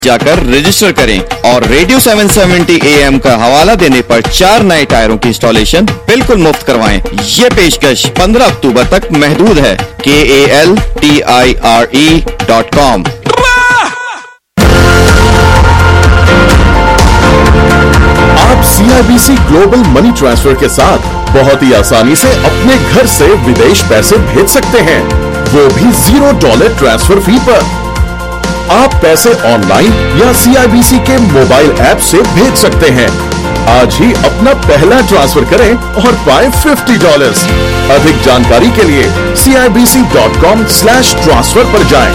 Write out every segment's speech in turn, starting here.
जाकर रजिस्टर करें और रेडियो 770 AM का हवाला देने पर 4 नए टायरों की इंस्टॉलेशन बिल्कुल मुफ्त करवाएं। ये पेशकश 15 अक्टूबर तक महदूद है। KALTIRE.com। आप CIBC ग्लोबल मनी ट्रांसफर के साथ बहुत ही आसानी से अपने घर से विदेश पैसे भेज सकते हैं, वो भी $0 ट्रांसफर फी पर। आप पैसे ऑनलाइन या CIBC के मोबाइल ऐप से भेज सकते हैं। आज ही अपना पहला ट्रांसफर करें और पाएं $50। अधिक जानकारी के लिए CIBC.com/transfer पर जाएं।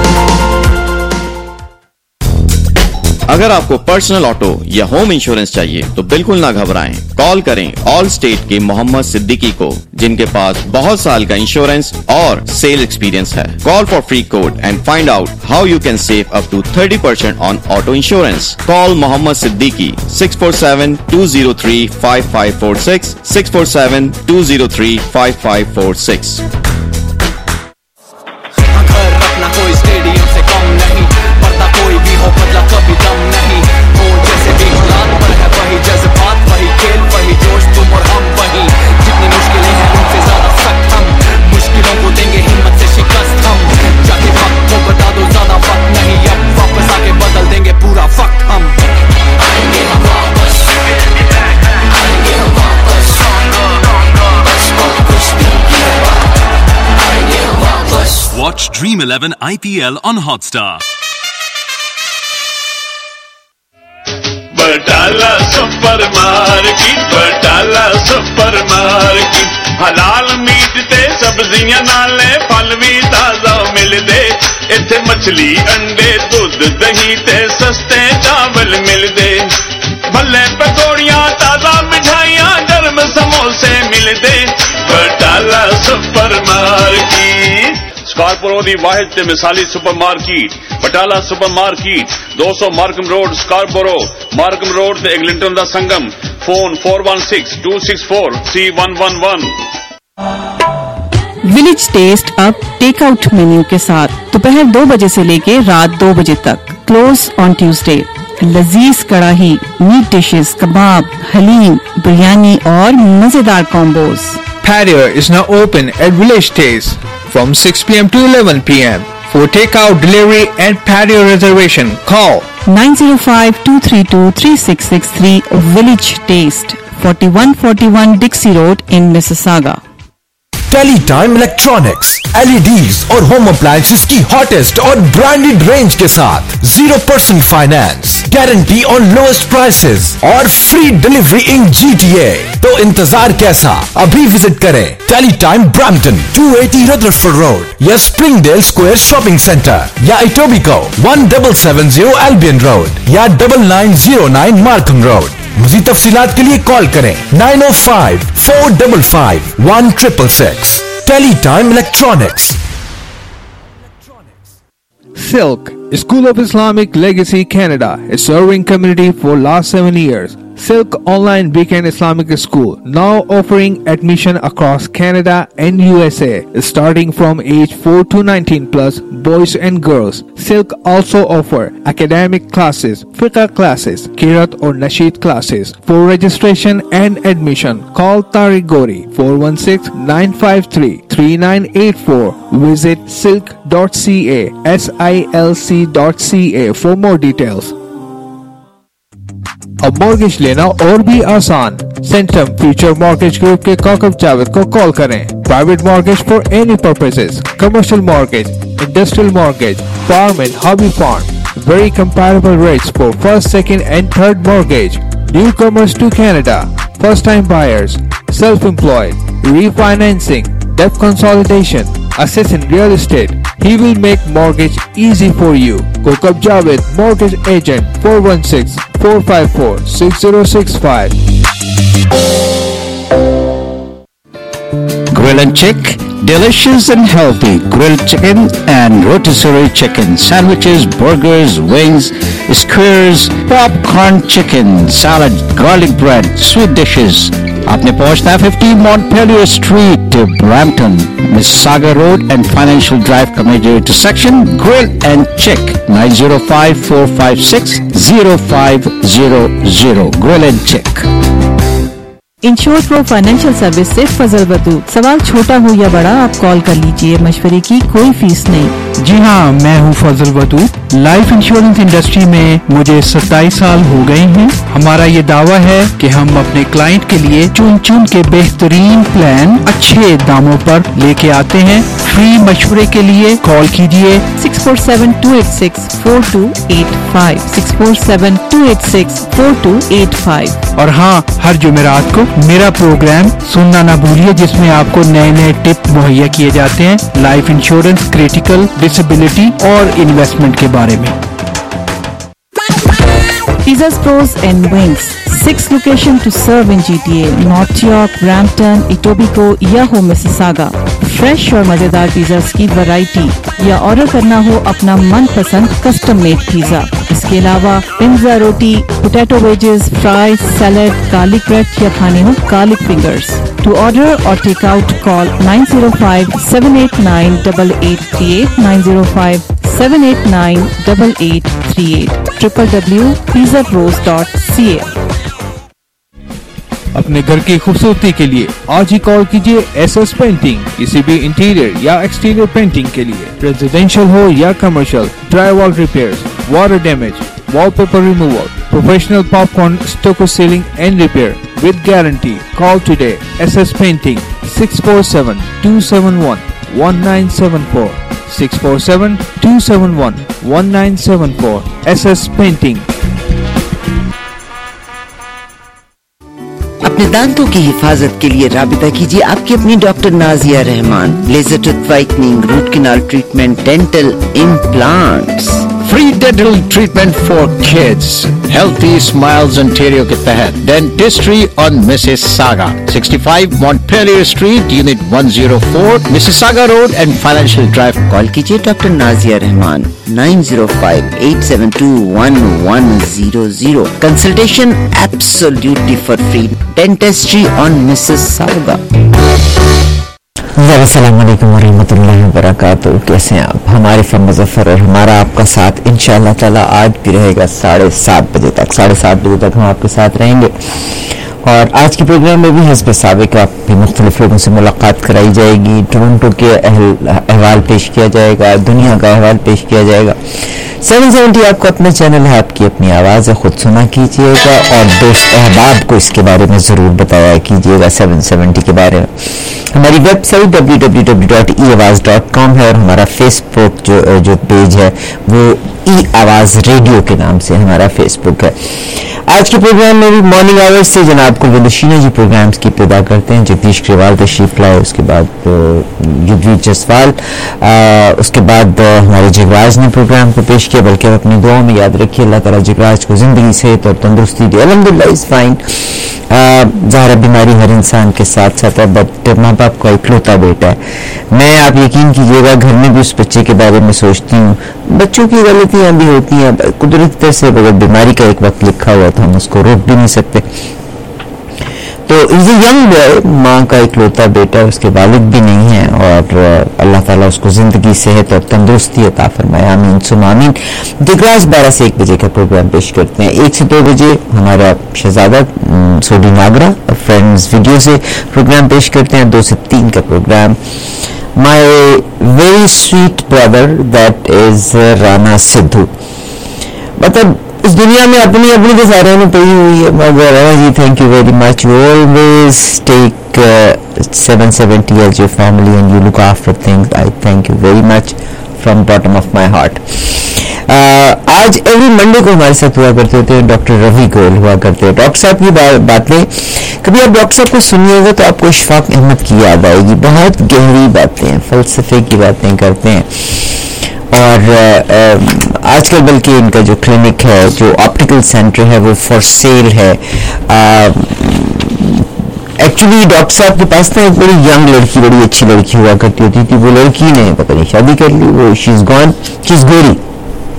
अगर आपको पर्सनल ऑटो या होम इंश्योरेंस चाहिए तो बिल्कुल ना घबराएं। कॉल करें ऑल स्टेट के मोहम्मद सिद्दीकी को, जिनके पास बहुत साल का इंश्योरेंस और सेल एक्सपीरियंस है। Call for free code and find out how you can save up to 30% on auto insurance. Call Mohammad Siddiqui 647-203-5546 647-203-5546। कोई स्टेडियम से कम नहीं, पर्दा कोई भी हो बदला कभी दम नहीं। वो जैसे भी हालात पर है वही जज्बात, वही खेल, वही जोश, तुम और हम वही। जितनी मुश्किलें हैं उनसे ज्यादा सख्त हम, मुश्किलों को देंगे हिम्मत से शिकस्त हम। जाके वक्त को बता दो ज्यादा वक्त नहीं, अब वापस आके बदल देंगे पूरा वक्त हम। आएंगे हम वापस, आएंगे हम वापस, कुछ दिन की बात, आएंगे हम वापस। Watch Dream 11 IPL on Hotstar. Batala supermarket, Batala supermarket. हलाल मीट ते सब्जियां नाले फल भी ताजा मिलदे। इत्थे मछली अंडे दूध दही ते सस्ते चावल मिलदे। भले पकौड़ियां ताजा मिठाइयां गर्म समोसे मिलदे। बटाला सुपर मार्केट स्कारपोरो दी वाहिद ते मिसाली supermarket Batala supermarket 200 Markham road Scarborough, Markham road ते एग्लिंटन दा संगम। फोन 4162643111। विलेज टेस्ट अब टेक आउट मेन्यू के साथ दोपहर 2 बजे से लेके रात 2 बजे तक। Close on Tuesday. लजीज कड़ाही, मीट डिशेस, कबाब, हलीम, बिरयानी और मजेदार combos. Patio is now open at Village Taste from 6 p.m. to 11 p.m. For takeout, delivery and patio reservation, call 905-232-3663. Village Taste, 4141 Dixie Road in Mississauga. Teletime electronics, LEDs और home appliances की hottest और branded range के साथ 0% finance, guarantee on lowest prices और free delivery in GTA। तो इंतजार कैसा, अभी विजिट करें टेलीटाइम ब्रैम्पटन 280 रदरफोर्ड रोड या स्प्रिंगडेल स्क्वायर शॉपिंग सेंटर या इटोबिको 1770 एल्बियन रोड या 9909 मार्कम रोड। मज़ीद तफसीलात के लिए कॉल करें 905-455-1666। Teletime electronics. Silk, School of Islamic Legacy Canada is serving community for last 7 years. Silk Online Beacon Islamic School now offering admission across Canada and USA starting from age 4 to 19 plus boys and girls. Silk also offer academic classes, fiqh classes, Kirat or Nasheed classes. For registration and admission, call Tariq Gori 416-953-3984. Visit silk.ca, silc.ca for more details. अब mortgage लेना और भी आसान। Centum future mortgage group के काकब जावेद को call करें। Private mortgage for any purposes, commercial mortgage, industrial mortgage, farm and hobby fund, very comparable rates for first, second and third mortgage, newcomers to Canada, first time buyers, self employed, refinancing, debt consolidation, assessing real estate. He will make mortgage easy for you. Kokab Javed, Mortgage Agent, 416-454-6065. Grill and Chick, delicious and healthy grilled chicken and rotisserie chicken, sandwiches, burgers, wings, skewers, popcorn chicken, salad, garlic bread, sweet dishes, आपने पहुंचना है 15 Montpelier Street, Brampton, Mississauga Road and Financial Drive का major intersection. Grill and check 905-456-0500. Grill and check. Insure Pro Financial Service से फजल बदूद। सवाल छोटा हो या बड़ा, आप कॉल कर लीजिए, मशवरे की कोई फीस नहीं। जी हाँ, मैं हूँ Fazal Badood. Life insurance industry में मुझे 27 साल हो गए हैं। हमारा ये दावा है कि हम अपने क्लाइंट के लिए चुन के बेहतरीन प्लान अच्छे दामों पर लेके आते हैं। फ्री मशवरे के लिए कॉल कीजिए 647-286-4285 647-286-4285। और हाँ, हर जुमेरात को मेरा प्रोग्राम सुनना ना भूलिए, जिसमें आपको नए नए टिप मुहैया किए जाते हैं लाइफ इंश्योरेंस, क्रिटिकल, डिसेबिलिटी और इन्वेस्टमेंट के बारे में। Pizzas Pros and Wings, 6 locations to serve in GTA, North York, Brampton, Etobicoke या हो Mississauga। फ्रेश और मजेदार पिज़्ज़ास की वैरायटी या ऑर्डर करना हो अपना मनपसंद कस्टम मेड पिज़्ज़ा। इसके अलावा पिज़्ज़ा, रोटी, potato wedges, fries, salad, garlic bread या खाने हो garlic fingers. To order or take out, call 905-789-8838 905-789-8838 www.pizzapros.ca। अपने घर की खूबसूरती के लिए आज ही कॉल कीजिए SS पेंटिंग। किसी भी इंटीरियर या एक्सटीरियर पेंटिंग के लिए, रेजिडेंशियल हो या commercial, drywall repairs, water damage, wallpaper removal, professional popcorn, stucco ceiling and repair with guarantee. Call today. SS Painting 647-271-1974 647-271-1974 SS Painting। अपने दांतों की हिफाजत के लिए राबिता कीजिए आपकी अपनी doctor Nazia Rehman. Laser tooth whitening, root canal treatment, dental implants, Free dental treatment for kids. Healthy Smiles Ontario के तहत Dentistry on Mississauga, 65 Montpelier Street, Unit 104, Mississauga Road and Financial Drive. Call कीजिए doctor Nazia Rehman 905-872-1100. Consultation absolutely for free. Dentistry on Mississauga. अस्सलाम वालेकुम वरहमतुल्लाहि वबरकातुहू। कैसे हैं आप? हमारे फम मुज़फ़्फ़र और हमारा आपका साथ इंशाअल्लाह ताला आज भी रहेगा 7:30 बजे तक। 7:30 बजे तक हम आपके साथ रहेंगे और आज के प्रोग्राम में भी हस्ब साबिक़ आपकी मुख्तलिफ लोगों से मुलाकात कराई जाएगी। टोरंटो के अहवाल पेश किया जाएगा, दुनिया का अहवाल पेश किया जाएगा। 770 आपका अपना चैनल है, आपकी अपनी आवाज़ है, खुद सुना कीजिएगा और दोस्त अहबाब को इसके बारे में ज़रूर बताया कीजिएगा 770 के बारे में। हमारी वेबसाइट www.eawaz.com है और हमारा फेसबुक जो पेज है वो ई आवाज़ रेडियो के नाम से हमारा फेसबुक है। आज के प्रोग्राम में भी मॉर्निंग आवर्स से जनाब कुलवंत शीना जी प्रोग्राम्स की इब्तिदा करते हैं। जगदीश ग्रेवाल तशरीफ लाए, उसके बाद युद्धवीर जसवाल, उसके बाद हमारे जगराज ने प्रोग्राम को पेश किया। बल्कि अपनी दुआओं में याद रखिए, अल्लाह ताला जगराज को ज़िंदगी, सेहत और तंदुरुस्ती दे। अल्हम्दुलिल्लाह इज़ फाइन। ज़ाहिर बीमारी हर इंसान के साथ साथ है, बट माँ बाप का इकलौता बेटा है। मैं, आप यकीन कीजिएगा, घर में भी उस बच्चे के बारे में सोचती हूँ। बच्चों की गलतियाँ भी होती हैं, कुदरती तरह से अगर बीमारी का एक वक्त लिखा हुआ तो हम उसको रोक भी नहीं सकते। तो इज ए यंग बॉय, माँ का इकलौता बेटा, उसके वालिद भी नहीं है और अल्लाह ताला उसको ज़िंदगी, सेहत और तंदुरुस्ती अता फरमाए। आमीन सुम्मा आमीन। दिग्राज 12 से 1 बजे का प्रोग्राम पेश करते हैं। 1 से 2 बजे हमारा शहजादा सोडी नागरा फ्रेंड्स वीडियो से प्रोग्राम पेश करते हैं। 2 से 3 का programme my very sweet brother that is Rana Sidhu. मतलब इस दुनिया में अपनी अपनी तो सारे ने पड़ी हुई है, मगर जी thank you very much. You always take 770 as your family and you look after things. I thank you very much from bottom of my heart. आज एवरी मंडे को हमारे साथ हुआ करते थे डॉक्टर रवि गोयल हुआ करते हैं। डॉक्टर साहब की बातें कभी आप डॉक्टर साहब को सुनिएगा तो आपको इशफाक अहमद की याद आएगी। बहुत गहरी बातें, फलसफे की बातें करते हैं। और आजकल बल्कि इनका जो क्लिनिक है, जो ऑप्टिकल सेंटर है, वो फॉर सेल है। एक्चुअली डॉक्टर साहब के पास ना एक बड़ी यंग लड़की, बड़ी अच्छी लड़की हुआ करती होती थी। वो लड़की ने पता नहीं शादी कर ली, वो she is gone, she is गोरी।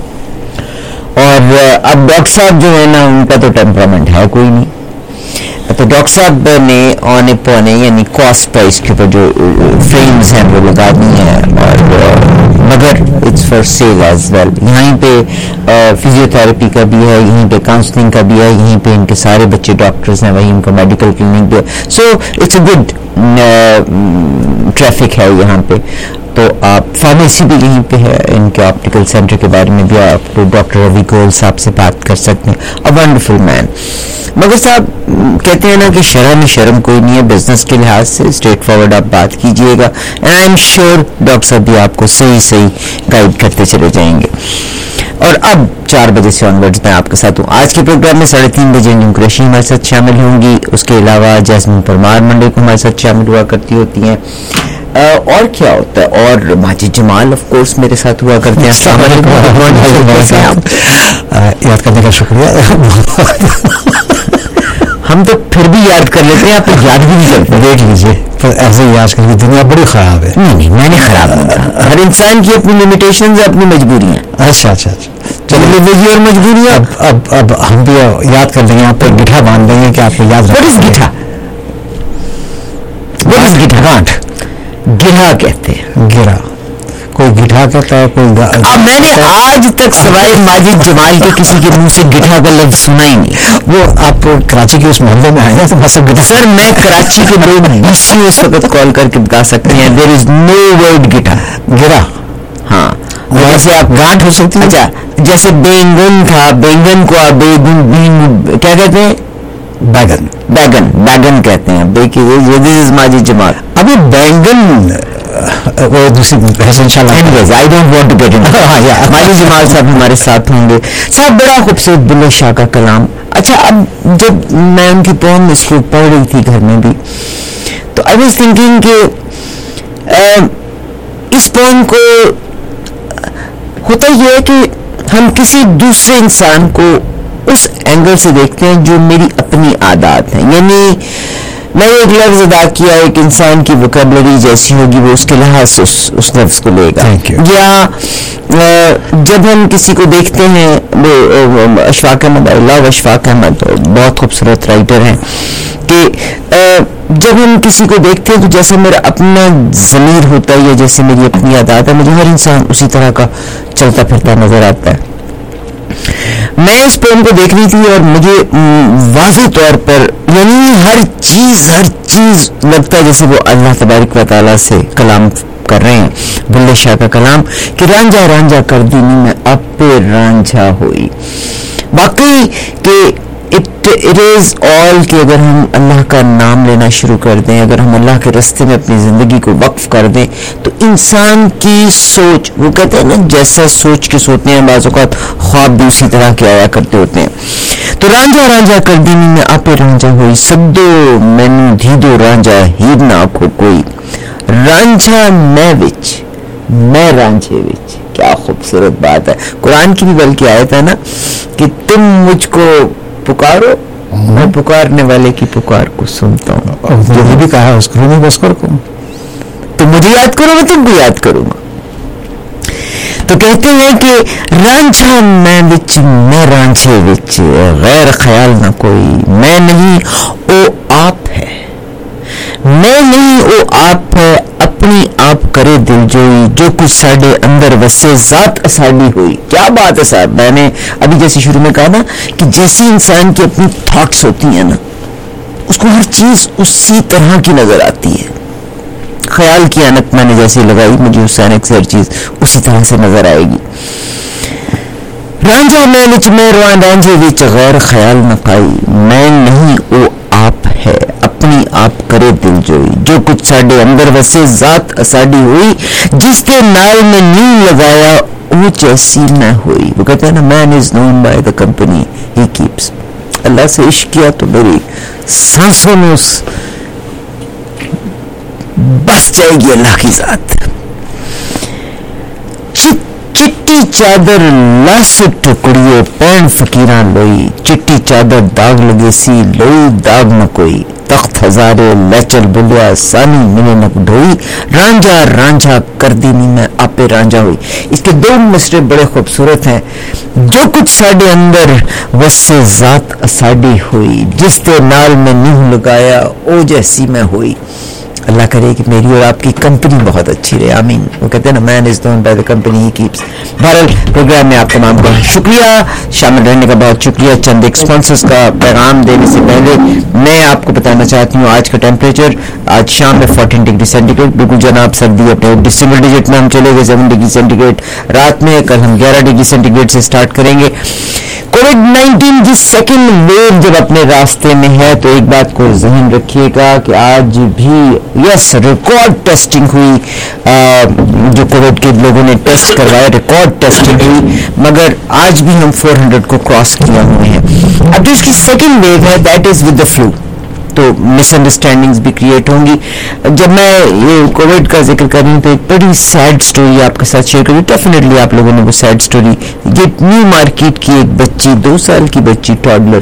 और अब डॉक्टर साहब जो है ना, उनका तो टेम्परामेंट है कोई नहीं। تو ڈاکٹر صاحب نے آنے پونے یعنی کاسٹ پرائز کے اوپر جو فریمز ہیں وہ لگا دی ہیں, اور مگر it's for sale as well. یہیں پہ فزیو تھراپی کا بھی ہے, یہیں پہ کاؤنسلنگ کا بھی ہے, یہیں پہ ان کے سارے بچے ڈاکٹرز ہیں, وہیں ان کا میڈیکل کلینک بھی ہے. So it's a good traffic ہے یہاں پہ. تو آپ فارمیسی بھی یہیں پہ ہے, ان کے آپٹیکل سینٹر کے بارے میں بھی آپ ڈاکٹر روی گول صاحب سے بات کر سکتے ہیں. A wonderful man. مگر صاحب کہتے ہیں نا کہ شرح میں شرم کوئی نہیں ہے, بزنس کے لحاظ سے اسٹریٹ فارورڈ آپ بات کیجئے گا, and I'm sure doctor صاحب بھی آپ کو صحیح گائیڈ کرتے چلے جائیں گے. اور اب 4 بجے سے آنورڈز میں آپ کے ساتھ ہوں. آج کے پروگرام میں 3:30 بجے انجم قریشی ہمارے ساتھ شامل ہوں گی. اس کے علاوہ جیسمین پرمار منڈے کو ہمارے ساتھ شامل ہوا کرتی ہوتی ہیں. اور کیا ہوتا ہے, اور ماجد جمال آف کورس میرے ساتھ ہوا کرتے ہیں. السلام علیکم. یاد کرنے کا شکریہ. ہم تو پھر بھی یاد کر لیتے ہیں, آپ یاد بھی نہیں کرتے. دیکھ لیجیے ایسے ہی یاد کر, دنیا بڑی خراب ہے. نہیں میں نے خراب نہیں کہا, ہر انسان کی اپنی لمیٹیشنز, اپنی مجبوریاں. اچھا چلو دیکھیے, اور مجبوریاں اب ہم بھی یاد کر لیں گے, آپ پہ گٹھا باندھ دیں گے کہ آپ کو یاد رکھیں. What is گٹھا؟ What is گٹھا؟ گانٹھ گرا کہتے ہیں. گرا کوئی گٹھا کہتا ہے, کوئی میں نے آج تک سوائے ماجد جمال کے کسی کے منہ سے گٹھا کا لفظ سنا ہی نہیں. وہ آپ کراچی کے اس محلے میں آئے ہیں تو بس گٹھا. سر میں کراچی کے لوگ BC اس وقت کال کر کے بتا سکتے ہیں, دیر از نو ورڈ گٹھا. گرا ہاں, جیسے آپ گانٹھ ہو سکتی ہے. اچھا جیسے بینگن تھا, بینگن کو آپ کیا کہتے ہیں؟ بیگن. بیگن کہتے ہیں. ماجد جمال ابھی بینگن وہ دوسری انشاءاللہ. I don't want to get into. Majid Jamal صاحب ہمارے ساتھ ہوں گے. صاحب بڑا خوبصورت بلے شاہ کا کلام. اچھا اب جب میں ان کی پوم اس کو پڑھ رہی تھی گھر میں بھی, تو آئی واز تھنکنگ کہ اس پوم کو ہوتا یہ ہے کہ ہم کسی دوسرے انسان کو اس اینگل سے دیکھتے ہیں جو میری اپنی عادات ہیں. یعنی میں نے ایک لفظ ادا کیا, ایک انسان کی ووکیبلری جیسی ہوگی وہ اس کے لحاظ سے اس لفظ کو لے گا. یا جب ہم کسی کو دیکھتے ہیں, اشفاق احمد, اللہ اشفاق احمد بہت خوبصورت رائٹر ہیں, کہ جب ہم کسی کو دیکھتے ہیں تو جیسے میرا اپنا ضمیر ہوتا ہے یا جیسے میری اپنی عادات ہے, مجھے ہر انسان اسی طرح کا چلتا پھرتا نظر آتا ہے. میں اس پوم کو دیکھ رہی تھی اور مجھے واضح طور پر یعنی ہر چیز لگتا ہے جیسے وہ اللہ تبارک و تعالیٰ سے کلام کر رہے ہیں. بلے شاہ کا کلام کہ رانجھا رانجھا کر دینی میں اب پہ رانجھا ہوئی. واقعی کہ اٹ از آل کہ اگر ہم اللہ کا نام لینا شروع کر دیں, اگر ہم اللہ کے راستے میں اپنی زندگی کو وقف کر دیں, تو انسان کی سوچ, وہ کہتے ہیں نا جیسا سوچ کے سوتے ہیں, بعض اوقات خواب بھی اسی طرح کے آیا کرتے ہوتے ہیں. تو رانجھا رانجھا کر دینی میں آپ رانجھا ہوئی, سدو مینو دھیدو رانجھا ہیر نہ آکھو کوئی, رانجھا میں رانجھے وچ. کیا خوبصورت بات ہے. قرآن کی بھی بلکہ آیت ہے نا کہ تم مجھ کو پکارو, میں پکارنے والے کی پکار کو سنتا ہوں. اور یہ بھی کہا اس کرو بس کرو, تم مجھے یاد کرو میں تم کو یاد کروں گا. تو کہتے ہیں کہ رانجھا میں رانجھے وچ, غیر خیال نہ کوئی, میں نہیں او آپ ہے, میں نہیں او آپ ہے, اپنی آپ کرے دل جوئی, جو کچھ ساڈے اندر وسے ذات اساڈی ہوئی. کیا بات ہے صاحب. میں نے ابھی جیسے شروع میں کہا نا کہ جیسی انسان کی اپنی تھاٹس ہوتی ہیں نا, اس کو ہر چیز اسی طرح کی نظر آتی ہے. خیال کی انک میں نے جیسے لگائی, مجھے اس انک سے ہر چیز اسی طرح سے نظر آئے گی. رانجھا میں وچ میں رانجھے وچ غیر خیال نہ پائی, میں نہیں او آپ ہے, اپنی آپ کرے دل جوئی, جو کچھ ساڈے اندر وسے ذات اساڈی ہوئی, جس کے نال میں نیو لگایا وہ جیسی میں ہوئی. وہ کہتے ہیں نا man is known by the company ہی کیپس. اللہ سے عشق کیا تو میری سانسوں میں اس بس جائے گی اللہ کی ذات. چٹی چادر لاس ٹکڑیے پین فقیراں لوئی, چٹی چادر داغ لگے سی لوئی داغ نہ کوئی, तख्त हजारे लचल बुलिया सानी मैंने नकढोई रांझा रांझा कर दीनी मैं आपे रांझा हुई। इसके दो मिसरे बड़े खूबसूरत हैं। जो कुछ साडे अंदर वस्से जात साडी हुई, जिस दे नाल मैं नींह लगाया ओ जैसी मैं हुई। अल्लाह करे कि मेरी और आपकी कंपनी बहुत अच्छी रहे, आमीन। वो कहते हैं ना, man is known by the company ही कीप्स। बहरहाल प्रोग्राम में आप तमाम का शुक्रिया, शामिल रहने का बहुत शुक्रिया। चंद एक स्पॉन्सर्स का पैगाम देने से पहले मैं आपको बताना चाहती हूँ आज का टेम्परेचर, आज शाम में 14 डिग्री सेंटीग्रेड, बिल्कुल जनाब सर्दी अपने सिंगल डिजिट में हम चले गए 7 डिग्री सेंटीग्रेड रात में। कल हम 11 डिग्री सेंटीग्रेड से स्टार्ट करेंगे। कोविड-19 की सेकेंड वेव जब अपने रास्ते में है तो एक बात को ज़हन रखिएगा कि आज भी यस रिकॉर्ड टेस्टिंग हुई, जो कोविड के लोगों ने टेस्ट करवाया रिकॉर्ड टेस्टिंग हुई, मगर आज भी हम 400 को क्रॉस किया हुए हैं। अब जो इसकी सेकेंड वेव है that is with the flu, तो मिसअंडरस्टैंडिंग्स भी क्रिएट होंगी। जब मैं ये कोविड का जिक्र कर रही हूँ तो एक बड़ी सैड स्टोरी आपके साथ शेयर करूँ। डेफिनेटली आप लोगों ने वो सैड स्टोरी, ये न्यू मार्केट की एक बच्ची, 2 साल की बच्ची, टॉडलर,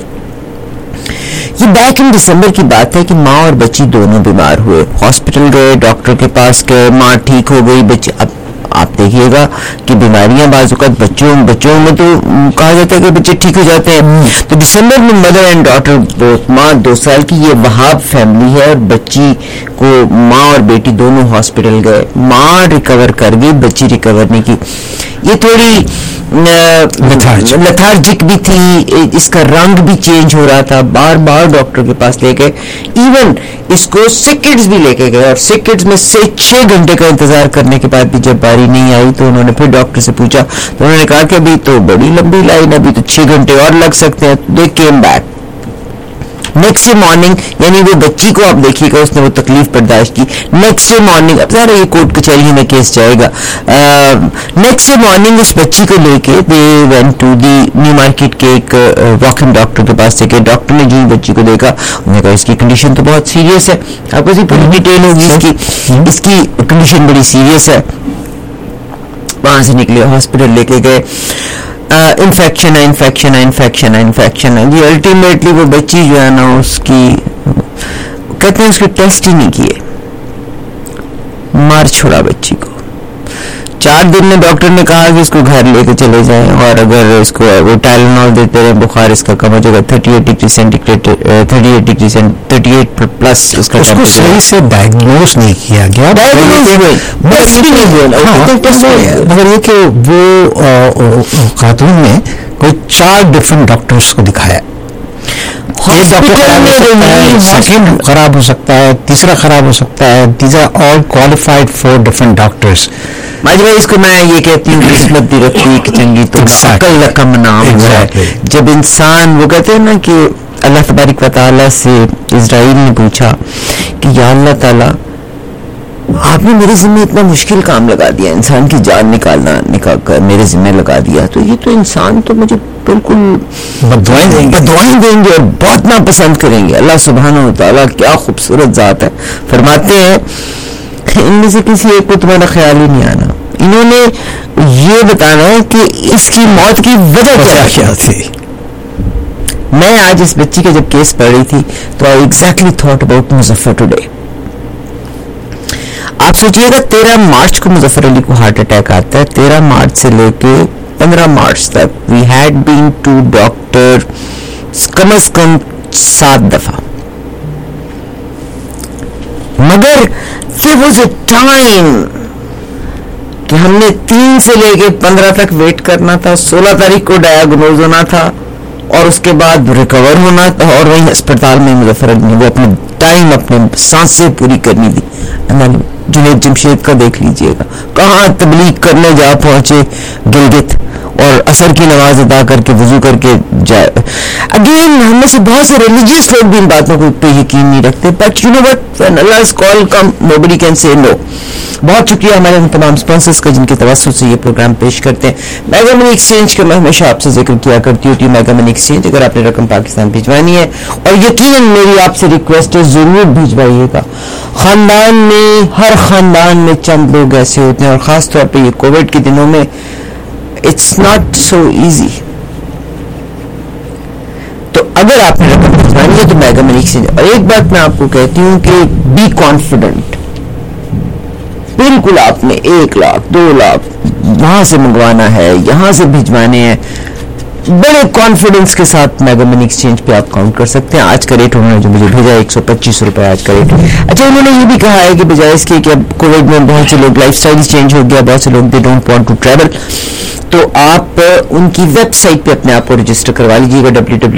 ये बैक इन दिसंबर की बात है कि माँ और बच्ची दोनों बीमार हुए, हॉस्पिटल गए, डॉक्टर के पास गए, माँ ठीक हो गई, बच्ची। अब आप देखिएगा कि बीमारियां बाज़-औक़ात बच्चों में तो कहा जाता है कि बच्चे ठीक हो जाते हैं। तो दिसंबर में मदर एंड डॉटर बोथ, माँ 2 साल की, ये वहाब फैमिली है, और बच्ची को माँ और बेटी दोनों हॉस्पिटल गए। माँ रिकवर कर गई, बच्ची रिकवर नहीं की। ये थोड़ी लेथार्जिक भी थी, इसका रंग भी चेंज हो रहा था, बार बार डॉक्टर के पास ले गए, इवन इसको सिक किड्स भी लेके गए, और सिक किड्स में से 6 घंटे का इंतजार करने के बाद भी जब बारी नहीं आई तो उन्होंने फिर डॉक्टर से पूछा, तो उन्होंने कहा कि अभी तो बड़ी लंबी लाइन, अभी तो 6 घंटे और लग सकते हैं। They came back next day morning, यानी वो बच्ची को आप देखिएगा उसने वो तकलीफ बर्दाश्त की। नेक्स्ट डे मॉर्निंग, अब ज़रा ये कोर्ट कचहरी में केस जाएगा, नेक्स्ट डे मॉर्निंग उस बच्ची को लेके they went to the new market के एक वॉक इन डॉक्टर के पास से। डॉक्टर ने जी बच्ची को देखा, उन्होंने कहा इसकी कंडीशन तो बहुत सीरियस है, आपको सी पूरी डिटेल होगी इसकी कंडीशन बड़ी सीरियस है। वहां से निकले, हॉस्पिटल लेके गए, इन्फेक्शन है जी। अल्टीमेटली वो बच्ची जो है ना, उसकी कहते हैं उसके टेस्ट ही नहीं किए, मार छोड़ा बच्ची को। 4 दिन में डॉक्टर ने कहा कि इसको घर लेके चले जाएं, और अगर इसको वो टाइलेनॉल देते रहे, बुखार इसका कम हो जाएगा। 38 डिग्री सेंटीग्रेड 38 प्लस उसका, उसको सही से डायग्नोज नहीं किया गया, मगर ये कि वो खातून ने कोई 4 डिफरेंट डॉक्टर्स को दिखाया। एक डॉक्टर खराब हो सकता है, सेकेंड खराब हो सकता है, तीसरा खराब हो सकता है, तीसरा ऑल क्वालिफाइड 4 डिफरेंट डॉक्टर्स। माजी भाई, इसको मैं ये कहती हूँ किस्मत दी रखी कि चंगी तो अकल कम नाम है। जब इंसान, वो कहते हैं ना कि अल्लाह तबारक व तआला से इज़राइल ने पूछा कि या अल्लाह ताला, आपने मेरे ज़िम्मे इतना मुश्किल काम लगा दिया, इंसान की जान निकाल कर मेरे ज़िम्मे लगा दिया, तो ये तो इंसान तो मुझे बिल्कुल बददुआएं देंगे और बहुत नापसंद करेंगे। अल्लाह सुब्हानहू व तआला क्या खूबसूरत ज़ात है, फरमाते हैं इनमें से किसी एक को तुम्हारा ख्याल ही नहीं आना, इन्होंने ये बताना है कि इसकी मौत की वजह क्या थी। मैं आज इस बच्ची के जब केस पढ़ रही थी तो I exactly thought about Muzaffar today. आप सोचिएगा 13 मार्च को मुजफ्फर अली को हार्ट अटैक आता है, 13 मार्च से लेके 15 मार्च तक we had been to doctor कम से कम 7 दफा, मगर there was a time कि हमने 3 से लेके 15 तक वेट करना था, 16 तारीख को डायग्नोज होना था और उसके बाद रिकवर होना था, और वहीं अस्पताल में मुजफ्फर अली ने वो अपने टाइम, अपने सांसें पूरी करनी थी। जुनैद जमशेद का देख लीजिएगा, कहाँ तबलीग करने जा पहुंचे गिलगित, और असर की नमाज अदा करके वजू करके जाए। अगेन हमें से बहुत से रिलीजियस लोग भी इन बातों को पे यकीन नहीं रखते, but you know what, when अल्लाह's call come nobody can say no. बहुत शुक्रिया हमारे उन तमाम स्पॉन्सर्स का जिनके तवस्सुत से ये प्रोग्राम पेश करते हैं। मेगा मनी एक्सचेंज का मैं हमेशा आपसे जिक्र किया करती होती हूँ। मेगा मनी एक्सचेंज, अगर आपने रकम पाकिस्तान भिजवानी है, और यकीनन मेरी आपसे रिक्वेस्ट है जरूर भिजवाइएगा। खानदान में, हर खानदान में चंद लोग ऐसे होते हैं, और खास तौर पे ये कोविड के दिनों में इट्स नॉट सो इजी। तो अगर आपने रकम भिजवानी یہ تو میگا منی ایکسچینج. اور ایک بات میں آپ کو کہتی ہوں کہ بی کانفیڈنٹ, بالکل آپ نے 1 لاکھ 2 لاکھ وہاں سے منگوانا ہے, یہاں سے بھجوانے ہیں, بڑے کانفیڈنس کے ساتھ میگا منی ایکسچینج پہ آپ کاؤنٹ کر سکتے ہیں. آج کا ریٹ انہوں نے جو مجھے بھیجا 125 روپے آج کا ریٹ. اچھا, انہوں نے یہ بھی کہا ہے کہ بجائے اس کے کہ اب کووڈ میں بہت سے لوگ لائف اسٹائل چینج ہو گیا, بہت سے لوگ they don't want to travel, تو آپ ان کی ویب سائٹ پہ اپنے آپ کو رجسٹر کروا لیجیے گا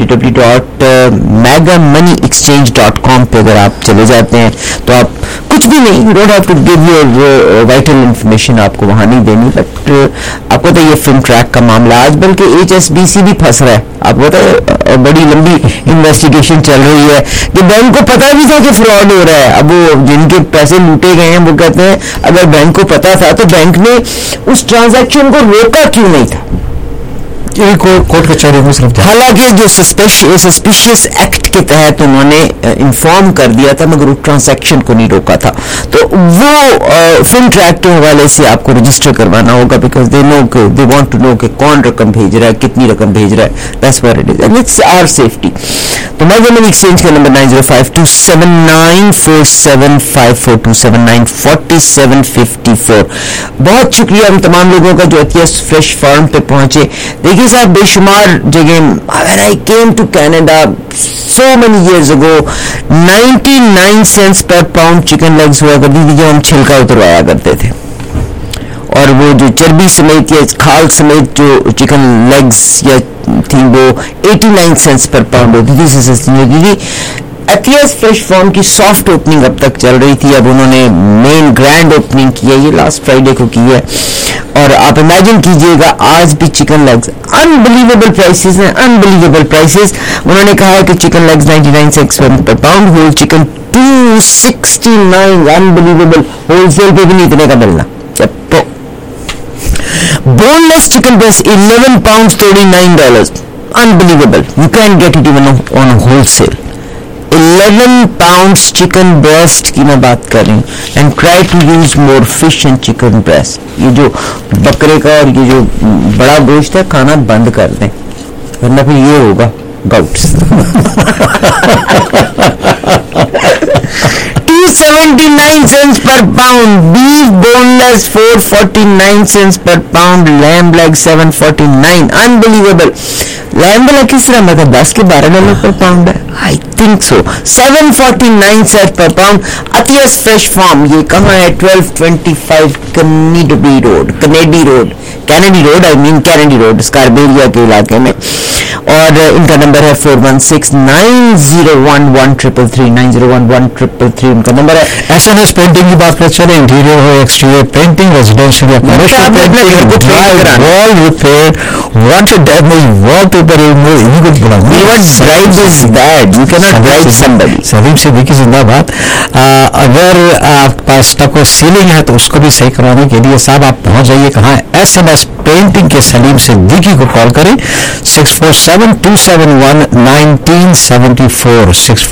www.megamoneyexchange.com پہ. اگر آپ چلے جاتے ہیں تو آپ کچھ بھی نہیں, you don't have to give your vital information, آپ کو وہاں نہیں دینی. بٹ آپ کو تو یہ فن ٹریک کا معاملہ آج بلکہ HSBC بھی پھنس رہا ہے. آپ کو پتا ہے بڑی لمبی انویسٹیگیشن چل رہی ہے کہ بینک کو پتا بھی تھا کہ فراڈ ہو رہا ہے. اب وہ جن کے پیسے لوٹے گئے ہیں وہ کہتے ہیں اگر بینک کو پتا تھا تو بینک نے اس ٹرانزیکشن کو روکا کیوں نہیں تھا. کورٹ کچہری میں صرف, حالانکہ جو سسپیشیس ایکٹ کے تحت انہوں نے انفارم کر دیا تھا مگر اس ٹرانزیکشن کو نہیں روکا تھا. تو وہ فن ٹریک کے حوالے سے آپ کو رجسٹر کروانا ہوگا because they want to know کہ کون رقم بھیج رہا ہے, کتنی رقم بھیج رہا ہے. That's what it is and it's our safety. تو میگا منی ایکسچینج کا نمبر 905279475427944754. بہت شکریہ ہم تمام لوگوں کا جو عطیہ فریش فارم پہ پہنچے. دیکھیے صاحب, بے شمار جگہ when I came to Canada so many years ago 99 cents per pound chicken legs ہوا کرتی تھی جو ہم چھلکا اتروایا کرتے تھے, اور وہ جو چربی سمیت یا کھال سمیت جو چکن لیگز یا تھی وہ 89 cents پر پاؤنڈ ہوتی تھی, سستی ہوتی تھی. عطیہ فریش فارم کی سافٹ اوپننگ اب تک چل رہی تھی, اب انہوں نے مین گرینڈ اوپننگ کی ہے, یہ لاسٹ فرائیڈے کو کی ہے. اور آپ امیجن کیجئے گا آج بھی چکن لیگز انبلیویبل پرائسز ہیں, انبلیویبل پرائسز. انہوں نے کہا ہے کہ چکن لیگز 99 cents پر pound, whole chicken 269, unbelievable. Wholesale پہ بھی نہیں اتنے کا ملنا. تو boneless chicken breast 11 pounds $39, unbelievable. You can't get it even on wholesale. 11 pounds chicken breast کی میں بات کر رہی ہوں. And try to use more fish and chicken breast. یہ جو بکرے کا اور یہ جو بڑا گوشت ہے کھانا بند کر دیں, ورنہ پھر یہ ہوگا گاؤٹس. 279 cents per pound. Beef boneless 449 cents per pound. Lamb leg 749. Unbelievable. Lamb leg کس طرح مطلب $10 کے $12 پر پاؤنڈ ہے, I think so. 749 cents per pound. Athias Fresh Farm, یہ کہاں ہے؟ 1225 Kennedy Road, اسکاربیریا کے علاقے میں. اور ان کا نمبر ہے 416-901-1333 901-1333 ان کا نمبر ہے. SMS پینٹنگ کی بات کرتے چلیں, انٹیریئر ہو ایکسٹیریئر پینٹنگ, ریزیڈینشیل یا commercial painting, wall repair, wanted damage wallpaper removal, Salim Siddiqui زندہ باد. اگر آپ کے پاس نہ کوئی سیلنگ ہے تو اس کو بھی صحیح کروانے کے لیے صاحب آپ پہنچ جائیے کہاں ہے, SMS پینٹنگ کے سلیم صدیقی کو کال کریں 647-271-1974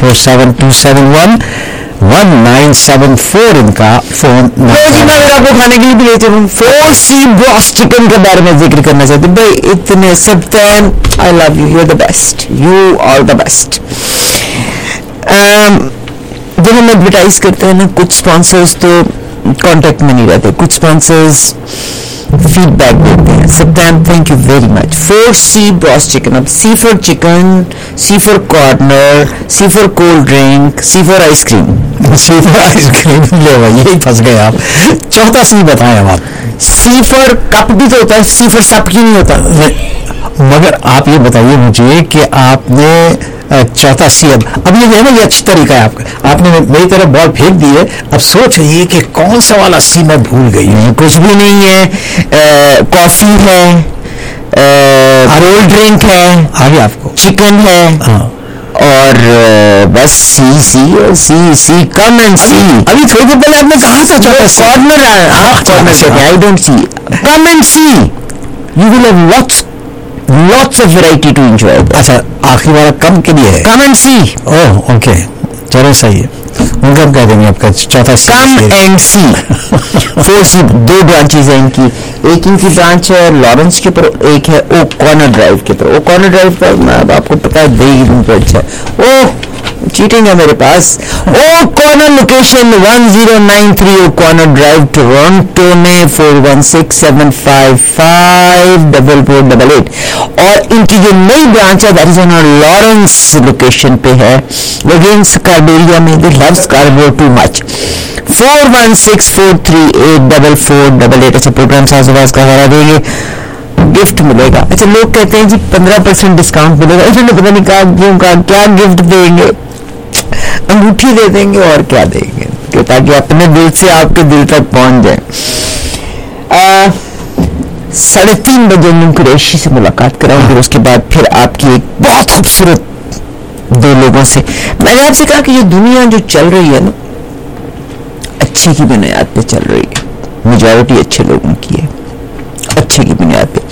647-271-1974 ان کا فون. میں اگر آپ کو کھانے کے لیے بھی لیتے ہوں 4C براسٹ چکن کے بارے میں ذکر کرنا چاہتے ہیں. بھائی اتنے سب time I love you, you're the best, you are the best. جب ہم ایڈورٹائز کرتے ہیں نا, کچھ اسپانسرز تو کانٹیکٹ میں نہیں رہتے, کچھ اسپانسرز فیڈ بیک دیتے ہیں. سب time thank you very much. 4C broast chicken, اب C four chicken, C four corner, C four cold drink, C four ice cream. C four ice cream لے بھائی, یہی پھنس گئے آپ. چوتھا C بتائیں اب آپ. C فور کپ بھی تو ہوتا ہے, C فور سب کیوں نہیں ہوتا؟ مگر آپ یہ بتائیے مجھے کہ آپ نے چوتھا C اب یہ ہے نا, یہ اچھی طریقہ ہے آپ نے میری طرف بال پھینک دی ہے. اب سوچ رہی ہے کہ کون سا والا C میں بھول گئی ہوں. کچھ بھی نہیں ہے, کافی ہے, کولڈ ڈرنک ہے, آگے آپ کو چکن ہے, اور بس سی کم اینڈ سی. ابھی تھوڑی دیر پہلے آپ نے کہا تھا چوتھا corner, I don't see. Come and see, you will have lots of variety to enjoy. اچھا, آخری والا کم کے لیے ہے, کم اینڈ سی. اوہ اوکے, چلو صحیح ہے. ان کا ہم کہہ دیں گے آپ کا چوتھا سی, come and C. 4C 2 branches ہیں ان کی. ایک ان کی برانچ ہے لارنس کے پر, ایک ہے او کارنر ڈرائیو کے پر. او کارنر ڈرائیو پر آپ کو پتا ہے دے گی اچھا ہے. چیٹنگ ہے میرے پاس. O corner location 1093 O corner drive Toronto میں 4167554488. اور ان کی جو نئی برانچ ہے that is on Lawrence location پہ ہے. اگین اسکاربیریا میں دے لو اسکاربیو ٹو مچ. 4164384488. ایسے پروگرام ساز آواز کا ہمارا دیں گے, گفٹ ملے گا. اچھا لوگ کہتے ہیں جی 15% ڈسکاؤنٹ ملے گا. انہوں نے پتہ نہیں کہا کیوں کہا کیا گفٹ دیں گے, انگوٹھی دے دیں گے اور کیا دیں گے کہ تاکہ اپنے دل سے آپ کے دل تک پہنچ جائے. 3:30 بجے میں قریشی سے ملاقات کراؤں گی. اس کے بعد پھر آپ کی ایک بہت خوبصورت دو لوگوں سے. میں نے آپ سے کہا کہ یہ دنیا جو چل رہی ہے نا اچھے کی بنیاد پہ چل رہی ہے, میجورٹی اچھے لوگوں کی ہے, اچھے کی بنیاد پہ.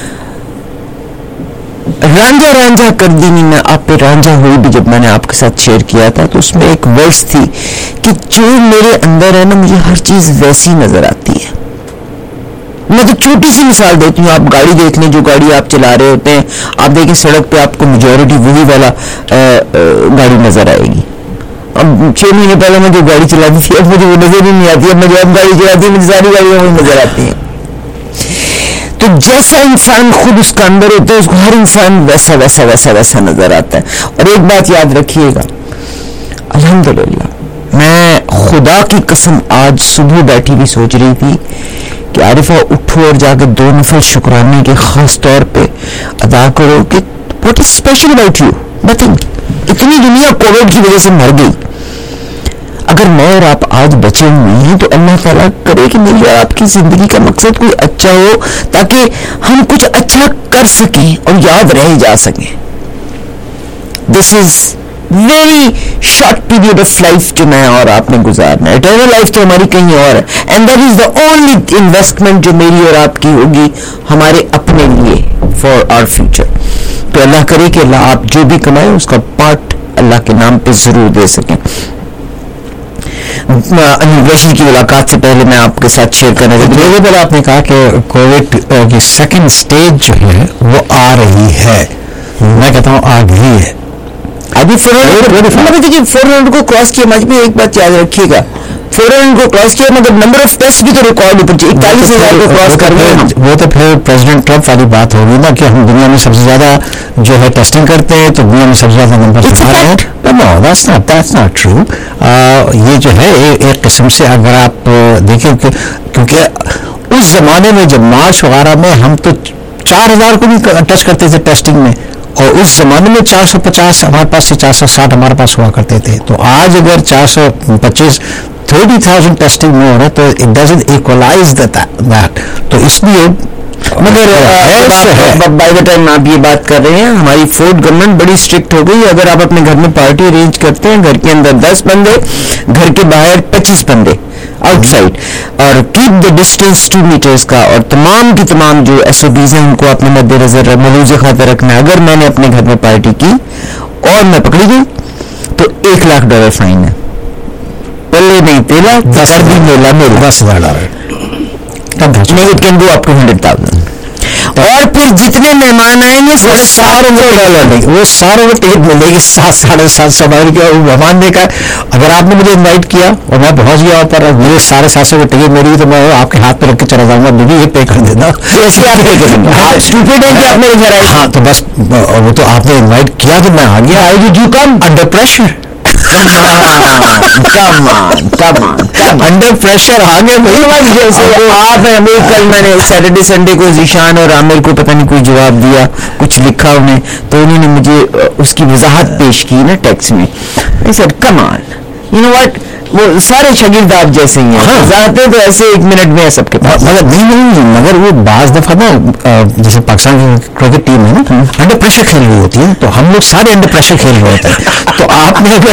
رانجھا رانجھا کر دی نہیں, میں آپ پہ رانجھا ہوئی بھی جب میں نے آپ کے ساتھ شیئر کیا تھا تو اس میں ایک ورڈز تھی کہ جو میرے اندر ہے نا مجھے ہر چیز ویسی نظر آتی ہے. میں تو چھوٹی سی مثال دیتی ہوں, آپ گاڑی دیکھ لیں, جو گاڑی آپ چلا رہے ہوتے ہیں آپ دیکھیں سڑک پہ آپ کو میجورٹی وہی والا گاڑی نظر آئے گی. اب 6 مہینے پہلے میں جو گاڑی چلاتی تھی اب مجھے وہ نظر ہی نہیں آتی. اب میں جو اب گاڑی چلاتی ہوں مجھے ساری گاڑیاں وہی نظر آتی ہیں. تو جیسا انسان خود اس کا اندر ہوتا ہے اس کو ہر انسان ویسا ویسا ویسا ویسا نظر آتا ہے. اور ایک بات یاد رکھیے گا, الحمدللہ میں خدا کی قسم آج صبح بیٹھی بھی سوچ رہی تھی کہ عارفہ اٹھو اور جا کے 2 نفل شکرانے کے خاص طور پہ ادا کرو کہ what is special about you. Nothing. اتنی دنیا کووڈ کی وجہ سے مر گئی. اگر میں اور آپ آج بچے ہوئے ہیں تو اللہ تعالیٰ کرے کہ میری اور آپ کی زندگی کا مقصد کوئی اچھا ہو تاکہ ہم کچھ اچھا کر سکیں اور یاد رہ جا سکیں. This is very short period of life جو میں اور آپ نے گزارنا ہے. اٹرنل لائف تو ہماری کہیں اور ہے. And that is the only investment جو میری اور آپ کی ہوگی ہمارے اپنے لیے فار آور فیوچر. تو اللہ کرے کہ اللہ آپ جو بھی کمائیں اس کا پارٹ اللہ کے نام پہ ضرور دے سکیں. انویشن کی ملاقات سے پہلے میں آپ کے ساتھ شیئر کرنا چاہتا ہوں. پر آپ نے کہا کہ کووڈ کی سیکنڈ سٹیج جو ہے وہ آ رہی ہے. میں کہتا ہوں آ گئی ہے. ابھی 400 کو کراس کیا. مجھ میں ایک بات یاد رکھیے گا, 400 کو کراس کیا مگر نمبر آف ٹیسٹ بھی تو ریکارڈ اوپر 41,000 کو کراس کر رہے ہیں. وہ تو پھر پریزیڈنٹ ٹرمپ والی بات ہوگی نا کہ ہم دنیا میں سب سے زیادہ جو ہے ٹیسٹنگ کرتے ہیں تو دنیا میں سب سے زیادہ نمبر دکھا رہے ہیں. No, that's not true. یہ جو ہے ایک قسم سے اگر آپ دیکھیں کیونکہ اس زمانے میں جب مارچ وغیرہ میں ہم تو 4,000 کو بھی ٹچ کرتے تھے ٹیسٹنگ میں, اور اس زمانے میں 450 ہمارے پاس سے 460 ہمارے پاس ہوا کرتے تھے. تو آج اگر 425 30,000 ٹیسٹنگ میں ہو رہا ہے تو اٹ ڈزنٹ ایکولائز دیٹ. تو اس لیے مگر بائی دا ٹائم آپ یہ بات کر رہے ہیں ہماری فورڈ گورنمنٹ بڑی اسٹرکٹ ہو گئی. اگر آپ اپنے گھر میں پارٹی ارینج کرتے ہیں گھر کے اندر 10 بندے, گھر کے باہر 25 بندے آؤٹ سائڈ, اور کیپ دا ڈسٹینس 2 میٹرز کا, اور تمام کی تمام جو SOPs ہیں ان کو اپنے مد نظر ملوز خاطر رکھنا ہے. اگر میں نے اپنے گھر میں پارٹی کی اور میں پکڑی گئی تو $1,00,000 فائن ہے. پلے نہیں تیلا کر بھی میلا میرا $10,000. It can go up to 100,000. اور پھر جتنے مہمان آئیں گے وہ ساروں کو ٹکٹ ملے گی 700-750 کی. مہمان نے کہا اگر آپ نے مجھے انوائٹ کیا اور میں پہنچ گیا پر میرے 750 کی ٹکٹ میری تو میں آپ کے ہاتھ پہ رکھ کے چلا جاؤں گا, مجھے یہ پے کر دینا. ایسے آپ پے کریں گے. اسٹوپڈ ہے کہ آپ میرے گھر آئے. ہاں تو بس وہ تو آپ نے انوائٹ کیا تو میں آ گیا. I did you come under pressure. Under pressure آ گئے بھائی. آپ ہیں ہمیں کل میں نے سیٹرڈے سنڈے کو ذیشان اور عامر کو پتہ نہیں کوئی جواب دیا, کچھ لکھا انہیں, تو انہوں نے مجھے اس کی وضاحت پیش کی نا ٹیکسٹ میں. I said come on, you know what, وہ سارے شاگرد آپ جیسے ہی ہیں, وضاحتیں تو ایسے 1 منٹ میں ہے سب کے پاس. مگر وہ بعض دفعہ نا جیسے پاکستان کی کرکٹ ٹیم ہے نا انڈر پریشر کھیل رہی ہوتی ہے, تو ہم لوگ سارے انڈر پریشر کھیل رہے ہوتے ہیں. تو آپ نے اگر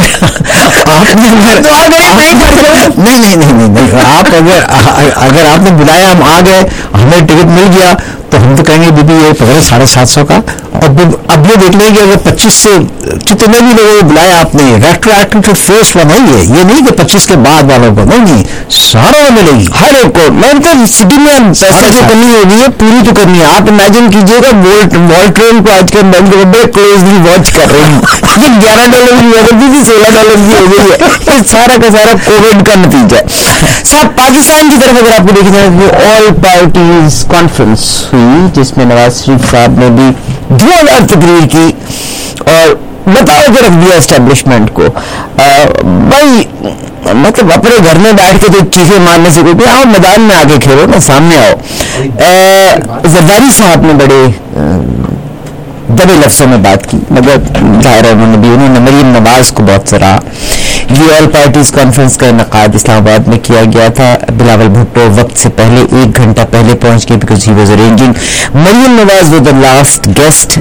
نہیں آپ اگر آپ نے بلایا ہم آ گئے ہمیں ٹکٹ مل گیا تو तो हम तो कहेंगे दीदी ये पकड़े 750 का। अब ये देख लेंगे अगर 25 से कितने भी लोगों को बुलाया आपने, रेट्रोएक्टिव तो फेस बनाई है, ये नहीं कि 25 के बाद वालों को, नहीं सारों को मिलेगी, हर एक को। मैं तो सिटी में पैसे की कमी होगी है, पूरी तो करनी है। आप इमेजिन कीजिएगा वॉल्ट्रेन को आज के बैंक के बड़े क्लोजली वॉच कर रहे हैं, ये $11 की वजह थी, $16 की हो गई है। ये सारा का सारा कोविड का नतीजा है। साहब पाकिस्तान की तरफ अगर आपको देखा जाए तो ऑल पार्टीज कॉन्फ्रेंस हुई, जिसमें नवाज शरीफ साहब ने भी धुआंधार तकरीर की और बताओ के रख दिया एस्टेब्लिशमेंट को। भाई मतलब अपने घर में बैठ के तो चीखें मारने से कोई, आओ मैदान में आके खेलो ना, सामने आओ। जरदारी साहब ने बड़े दबे लफ्जों में बात की, मगर जाहिर है उन्होंने मरीम नवाज को बहुत सराहा। ये ऑल पार्टीज कॉन्फ्रेंस का इनकाद इस्लामाबाद में किया गया था। बिलावल भुट्टो वक्त से पहले 1 घंटा पहले पहुंच गए because he was arranging. Maryam Nawaz वो द लास्ट गेस्ट।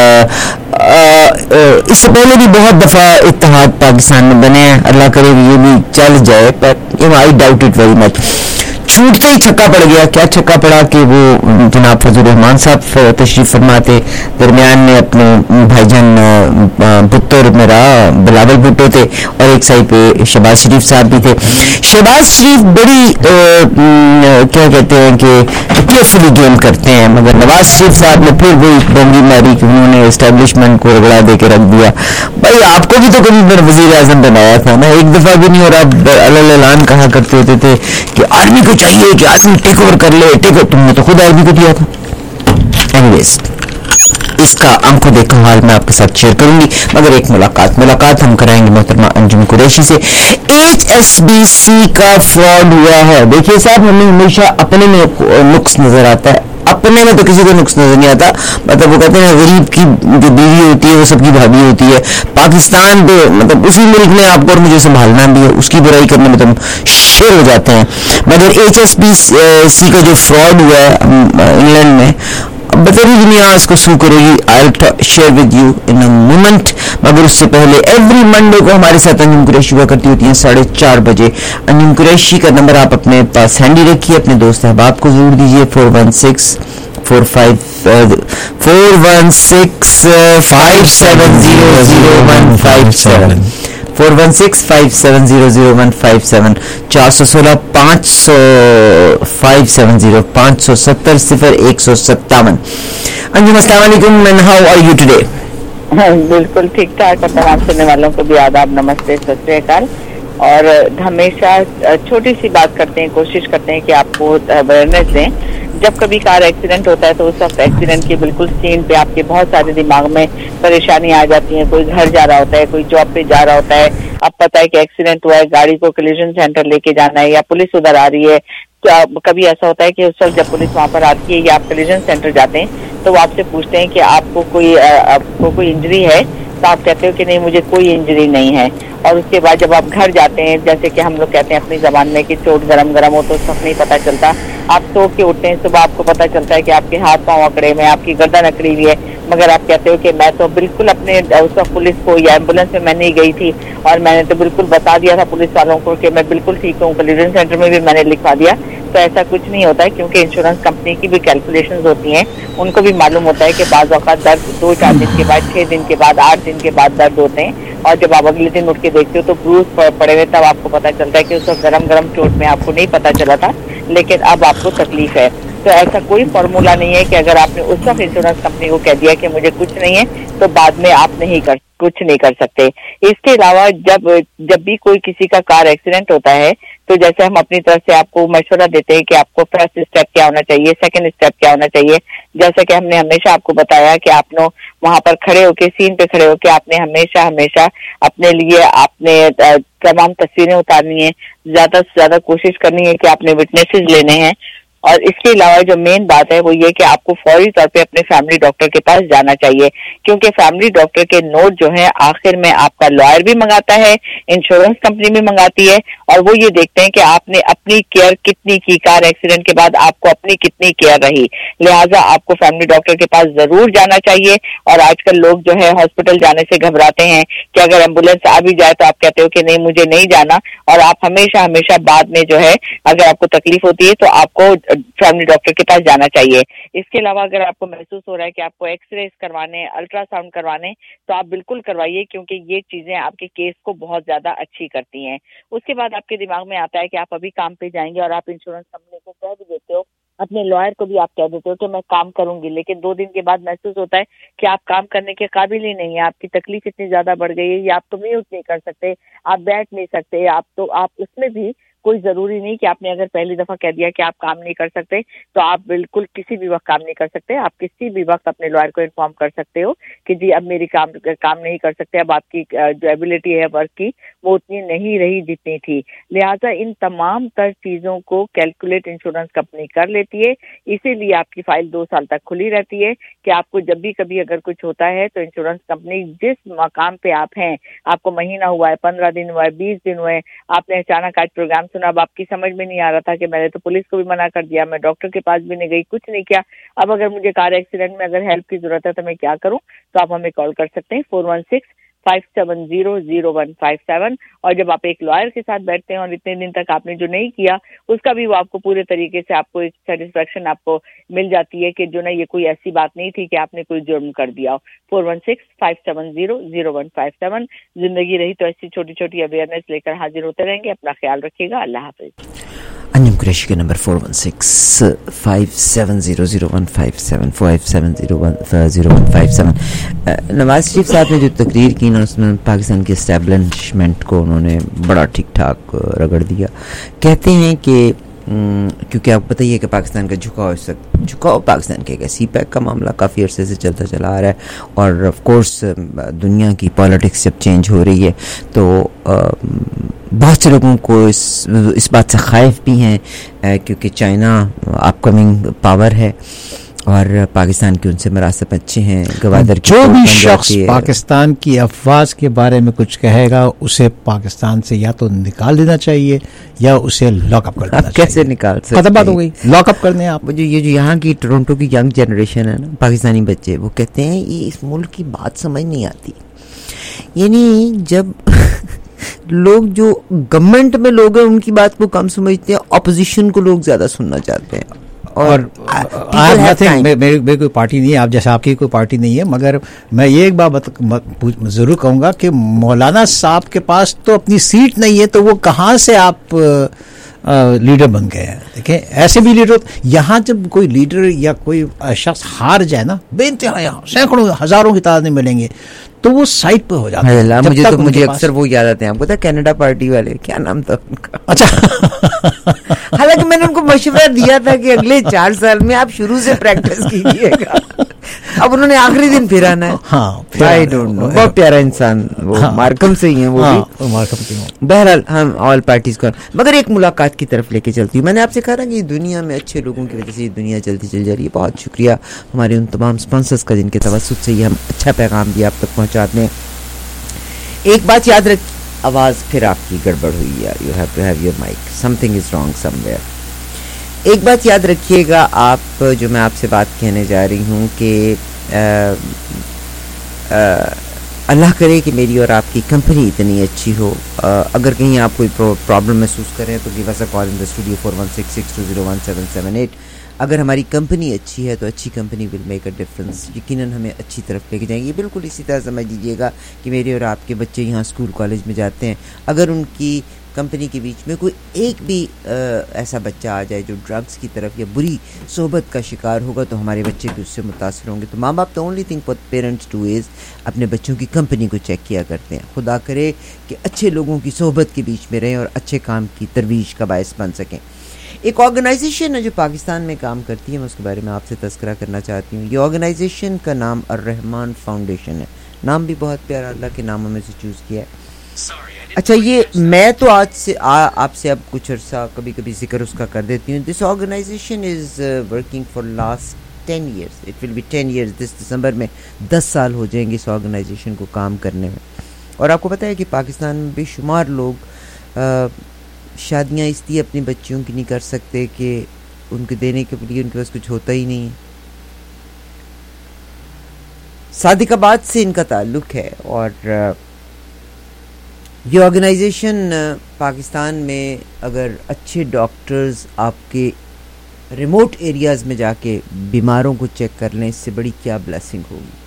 इससे पहले भी बहुत दफा इत्तेहाद पाकिस्तान में बने हैं, अल्लाह करे ये भी चल जाए, पर I doubt it very much. छूटते ही छक्का पड़ गया। क्या छक्का पड़ा कि वो जनाब फजल रहमान साहब तशरीफ फरमाते, दरमियान में अपने भाईजान भुट्टो मेरा बिलावल भुट्टो थे और एक साइड पे शहबाज शरीफ साहब भी थे। शहबाज शरीफ बड़ी क्या कहते हैं कि केयरफुली गेम करते हैं, मगर नवाज शरीफ साहब ने फिर वही डोंगी मारी कि उन्होंने एस्टेब्लिशमेंट को रगड़ा दे के रख दिया। भाई आपको भी तो कभी वजीर आजम बनाया था ना, एक दफा भी नहीं, और आप ऐलान कहा करते होते थे कि आर्मी को चाहिए कि आर्मी टेक ओवर कर ले, टेक ओवर। तुमने तो खुद आर्मी को दिया था। एनीवेज इसका आंखों देखा हाल मैं आपके साथ शेयर करूंगी, मगर एक मुलाकात हम कराएंगे मोहतरमा अंजुम कुरैशी से। HSBC का फ्रॉड हुआ है। देखिए साहब, हमें हमेशा अपने में नुक्स नजर आता है, अपने में तो किसी को नुक्स नजर नहीं आता। मतलब वो कहते हैं गरीब की जो बीवी होती है वो सबकी भाभी होती है। पाकिस्तान तो मतलब उसी मुल्क में आपको और मुझे संभालना भी है, उसकी बुराई करने में तो हम शेर हो जाते हैं। मगर HSBC का जो फ्रॉड हुआ है इंग्लैंड में, बतेरी दुनिया इसको शू करेगी। I share with you in a moment, मगर उससे पहले एवरी मंडे को हमारे साथ अंजुम कुरैशी हुआ करती होती हैं 4:30 बजे। अंजुम कुरैशी का नंबर आप अपने पास हैंडी रखिए, अपने दोस्त अहबाब को जरूर दीजिए। 416 5700157 416-5700157 416 500 570 0157। अंजुम अस्सलाम वालेकुम and how are you today? बिल्कुल ठीक ठाक, और तमाम सुनने वालों को भी आदाब, नमस्ते, सत श्री अकाल। और हमेशा छोटी सी बात करते हैं, कोशिश करते हैं कि आपको अवेयरनेस दें। जब कभी कार एक्सीडेंट होता है तो उस वक्त एक्सीडेंट के बिल्कुल सीन पे आपके बहुत सारे दिमाग में परेशानी आ जाती है। कोई घर जा रहा होता है, कोई जॉब पे जा रहा होता है, अब पता है कि एक्सीडेंट हुआ है, गाड़ी को कोलिजन सेंटर लेके जाना है या पुलिस उधर आ रही है। कभी ऐसा होता है कि उस वक्त जब पुलिस वहां पर आती है या आप कोलिजन सेंटर जाते हैं तो वो आपसे पूछते हैं कि आपको कोई इंजरी है, तो आप कहते हो कि नहीं मुझे कोई इंजरी नहीं है। और उसके बाद जब आप घर जाते हैं, जैसे कि हम लोग कहते हैं अपनी जबान में कि चोट गरम हो, तो उस वक्त नहीं पता चलता। आप सो के उठते हैं, सुबह आपको पता चलता है कि आपके हाथ पांव अकड़े में, आपकी गर्दन अकड़ी हुई है, मगर आप कहते हो कि मैं तो बिल्कुल अपने उस वक्त पुलिस को या एम्बुलेंस में मैं नहीं गई थी और मैंने तो बिल्कुल बता दिया था पुलिस वालों को कि मैं बिल्कुल ठीक हूँ, कोलिजन सेंटर में भी मैंने लिखवा दिया। तो ऐसा कुछ नहीं होता है, क्योंकि इंश्योरेंस कंपनी की भी कैलकुलेशंस होती हैं, उनको भी मालूम होता है कि बाज़ औक़ात दर्द 2-4 दिन के बाद, 6 दिन के बाद, 8 दिन के बाद दर्द होते हैं। और जब आप अगले दिन उठ के देखते हो तो ब्रूज पड़े हुए, तब आपको पता चलता है कि उस वक्त गरम चोट में आपको नहीं पता चला था, लेकिन अब आपको तकलीफ है। तो ऐसा कोई फॉर्मूला नहीं है कि अगर आपने उस वक्त इंश्योरेंस कंपनी को कह दिया कि मुझे कुछ नहीं है तो बाद में आप कुछ नहीं कर सकते। इसके अलावा जब भी कोई किसी का कार एक्सीडेंट होता है तो जैसे हम अपनी तरफ से आपको मशवरा देते हैं कि आपको फर्स्ट स्टेप क्या होना चाहिए, सेकंड स्टेप क्या होना चाहिए। जैसे कि हमने हमेशा आपको बताया कि आपने वहां पर खड़े होके, सीन पे खड़े होके आपने हमेशा अपने लिए आपने तमाम तस्वीरें उतारनी है, ज्यादा से ज्यादा कोशिश करनी है कि आपने विटनेसेस लेने हैं। और इसके अलावा जो मेन बात है वो ये कि आपको फौरी तौर पे अपने फैमिली डॉक्टर के पास जाना चाहिए, क्योंकि फैमिली डॉक्टर के नोट जो है आखिर में आपका लॉयर भी मंगाता है, इंश्योरेंस कंपनी भी मंगाती है, और वो ये देखते हैं कि आपने अपनी केयर कितनी की, कार एक्सीडेंट के बाद आपको अपनी कितनी केयर रही। लिहाजा आपको फैमिली डॉक्टर के पास जरूर जाना चाहिए। और आजकल लोग जो है हॉस्पिटल जाने से घबराते हैं कि अगर एम्बुलेंस आ भी जाए तो आप कहते हो कि नहीं मुझे नहीं जाना, और आप हमेशा बाद में जो है अगर आपको तकलीफ होती है तो आपको फैमिली डॉक्टर के पास जाना चाहिए। इसके अलावा अगर आपको महसूस हो रहा है कि आपको एक्सरे करवाने, अल्ट्रासाउंड करवाने, तो आप बिल्कुल करवाइए, क्योंकि ये चीजें आपके केस को बहुत ज्यादा अच्छी करती हैं। उसके बाद आपके दिमाग में आता है कि आप अभी काम पे जाएंगे और आप इंश्योरेंस कंपनी को कह भी देते हो, अपने लॉयर को भी आप कह देते हो कि मैं काम करूंगी, लेकिन 2 दिन के बाद महसूस होता है कि आप काम करने के काबिल ही नहीं है, आपकी तकलीफ इतनी ज्यादा बढ़ गई है, या आप कम्यूट नहीं कर सकते, आप बैठ नहीं सकते, आप उसमें भी कोई जरूरी नहीं कि आपने अगर पहली दफा कह दिया कि आप काम नहीं कर सकते तो आप बिल्कुल किसी भी वक्त काम नहीं कर सकते। आप किसी भी वक्त अपने लॉयर को इन्फॉर्म कर सकते हो कि जी अब मेरी काम नहीं कर सकते, अब आपकी जो एबिलिटी है वर्क की वो उतनी नहीं रही जितनी थी। लिहाजा इन तमाम तर चीजों को कैलकुलेट इंश्योरेंस कंपनी कर लेती है, इसीलिए आपकी फाइल 2 साल तक खुली रहती है कि आपको जब भी कभी अगर कुछ होता है तो इंश्योरेंस कंपनी जिस मकाम पे आप हैं, आपको महीना हुआ है, 15 दिन हुआ है, 20 दिन हुए, आपने अचानक आज प्रोग्राम सुना, अब आपकी समझ में नहीं आ रहा था कि मैंने तो पुलिस को भी मना कर दिया, मैं डॉक्टर के पास भी नहीं गई, कुछ नहीं किया, अब अगर मुझे कार एक्सीडेंट में अगर हेल्प की जरूरत है तो मैं क्या करूं, तो आप हमें कॉल कर सकते हैं 416-570-0157। और जब आप एक लॉयर के साथ बैठते हैं और इतने दिन तक आपने जो नहीं किया उसका भी वो आपको पूरे तरीके से आपको एक सेटिस्फेक्शन आपको मिल जाती है कि जो ना ये कोई ऐसी बात नहीं थी कि आपने कोई जुर्म कर दिया हो। 416-570-0157। जिंदगी रही तो ऐसी छोटी छोटी अवेयरनेस लेकर हाजिर होते रहेंगे। अपना ख्याल रखिएगा। अल्लाह हाफिज। अन्यम कुरैशी के नंबर 416-570-0157 570-0157। नवाज शरीफ साहब ने जो तकरीर की ना उसमें पाकिस्तान की एस्टेब्लिशमेंट को उन्होंने बड़ा ठीक ठाक रगड़ दिया। कहते हैं कि क्योंकि आपको पता ही है कि पाकिस्तान का झुकाव पाकिस्तान के CPEC का मामला काफ़ी अरसे से चलता चला आ रहा है, और ऑफ कोर्स दुनिया की पॉलिटिक्स जब चेंज हो रही है तो बहुत से लोगों को इस बात से खौफ भी हैं क्योंकि चाइना अपकमिंग पावर है और पाकिस्तान के उनसे मरासब अच्छे हैं। गवादर जो भी शख्स पाकिस्तान की अफवाज के बारे में कुछ कहेगा उसे पाकिस्तान से या तो निकाल देना चाहिए या उसे लॉकअप कर देना चाहिए। कैसे निकाल सकते? खत्म बात हो गई, लॉकअप करने आप। ये जो यहाँ की टोरंटो की यंग जनरेशन है ना, पाकिस्तानी बच्चे, वो कहते हैं ये इस मुल्क की बात समझ नहीं आती। यानी जब लोग जो गवर्नमेंट में लोग हैं उनकी बात को कम समझते हैं, अपोजिशन को लोग ज्यादा सुनना चाहते हैं। और मेरी कोई पार्टी नहीं है, आप जैसा आपकी कोई पार्टी नहीं है, मगर मैं ये एक बात जरूर कहूंगा कि मौलाना साहब के पास तो अपनी सीट नहीं है, तो वो कहाँ से आप लीडर बन गए हैं। देखिए ऐसे भी लीडर यहाँ जब कोई लीडर या कोई शख्स हार जाए ना, बेइंतहा यहाँ सैकड़ों हजारों की तादाद में मिलेंगे तो वो साइड पे हो जाता है। मुझे अक्सर वो याद आते हैं, आपको पता कनाडा पार्टी वाले, क्या नाम था उनका? अच्छा हालांकि मैंने उनको मशवरा दिया था कि अगले 4 साल में आप शुरू से प्रैक्टिस कीजिएगा, अब उन्होंने आखिरी दिन फिर आना है। हाँ, आई डोंट नो, बहुत प्यारा इंसान वो। हाँ, मार्कम से ही है वो भी। मार्कम की। बहरहाल हम ऑल पार्टीज को, मगर एक मुलाकात की तरफ लेके चलती हूँ। मैंने आपसे कहा ना कि दुनिया में अच्छे लोगों की वजह से ये दुनिया चलती चल जा रही है। बहुत शुक्रिया हमारे उन तमाम स्पॉन्सर्स का जिनके तवस्सुत से हम अच्छा पैगाम भी आप तक पहुँचाते हैं। एक बात याद रख, आवाज़ फिर आपकी गड़बड़ हुई यार, you have to have your mic, something is wrong somewhere. एक बात याद रखिएगा आप, जो मैं आपसे बात कहने जा रही हूँ कि अल्लाह करे कि मेरी और आपकी कंपनी इतनी अच्छी हो। अगर कहीं आप कोई प्रॉब्लम महसूस करें तो give us a call in the studio 416-620-1778। अगर हमारी कंपनी अच्छी है तो अच्छी company will make a difference, यकीनन हमें अच्छी तरफ लेके जाएंगे। बिल्कुल इसी तरह समझ लीजिएगा कि मेरे और आपके बच्चे यहाँ स्कूल कॉलेज में जाते हैं, अगर उनकी कंपनी के बीच में कोई एक भी ऐसा बच्चा आ जाए जो ड्रग्स की तरफ या बुरी सोबत का शिकार होगा तो हमारे बच्चे भी उससे मुतासर होंगे। तो माँ बाप तो only thing for parents to is अपने बच्चों की कंपनी को चेक किया करते हैं। खुदा करे कि अच्छे लोगों की सोबत के बीच में रहें और अच्छे काम की तरवीज का बायस बन सकें। एक ऑर्गेनाइजेशन है जो पाकिस्तान में काम करती है, मैं उसके बारे में आपसे तस्करा करना चाहती हूँ। ये ऑर्गेनाइजेशन का नाम अर्रहमान फाउंडेशन है। नाम भी बहुत प्यारा, अल्लाह के नामों में से चूज़ किया है। अच्छा, ये मैं तो आज से आपसे अब कुछ अर्सा कभी कभी जिक्र उसका कर देती हूँ। This organization is working for last 10 years, it will be 10 years, this December में 10 साल हो जाएंगे इस ऑर्गेनाइजेशन को काम करने में। और आपको पता है कि पाकिस्तान में बेशुमार लोग शादियाँ इसलिए अपनी बच्चियों की नहीं कर सकते कि उनके देने के लिए उनके पास कुछ होता ही नहीं है। सादिकाबाद से इनका ताल्लुक है और ये ऑर्गेनाइजेशन पाकिस्तान में अगर अच्छे डॉक्टर्स आपके ریموٹ ایریاز میں جا کے بیماروں کو چیک کر لیں، اس سے بڑی کیا بلیسنگ ہوگی.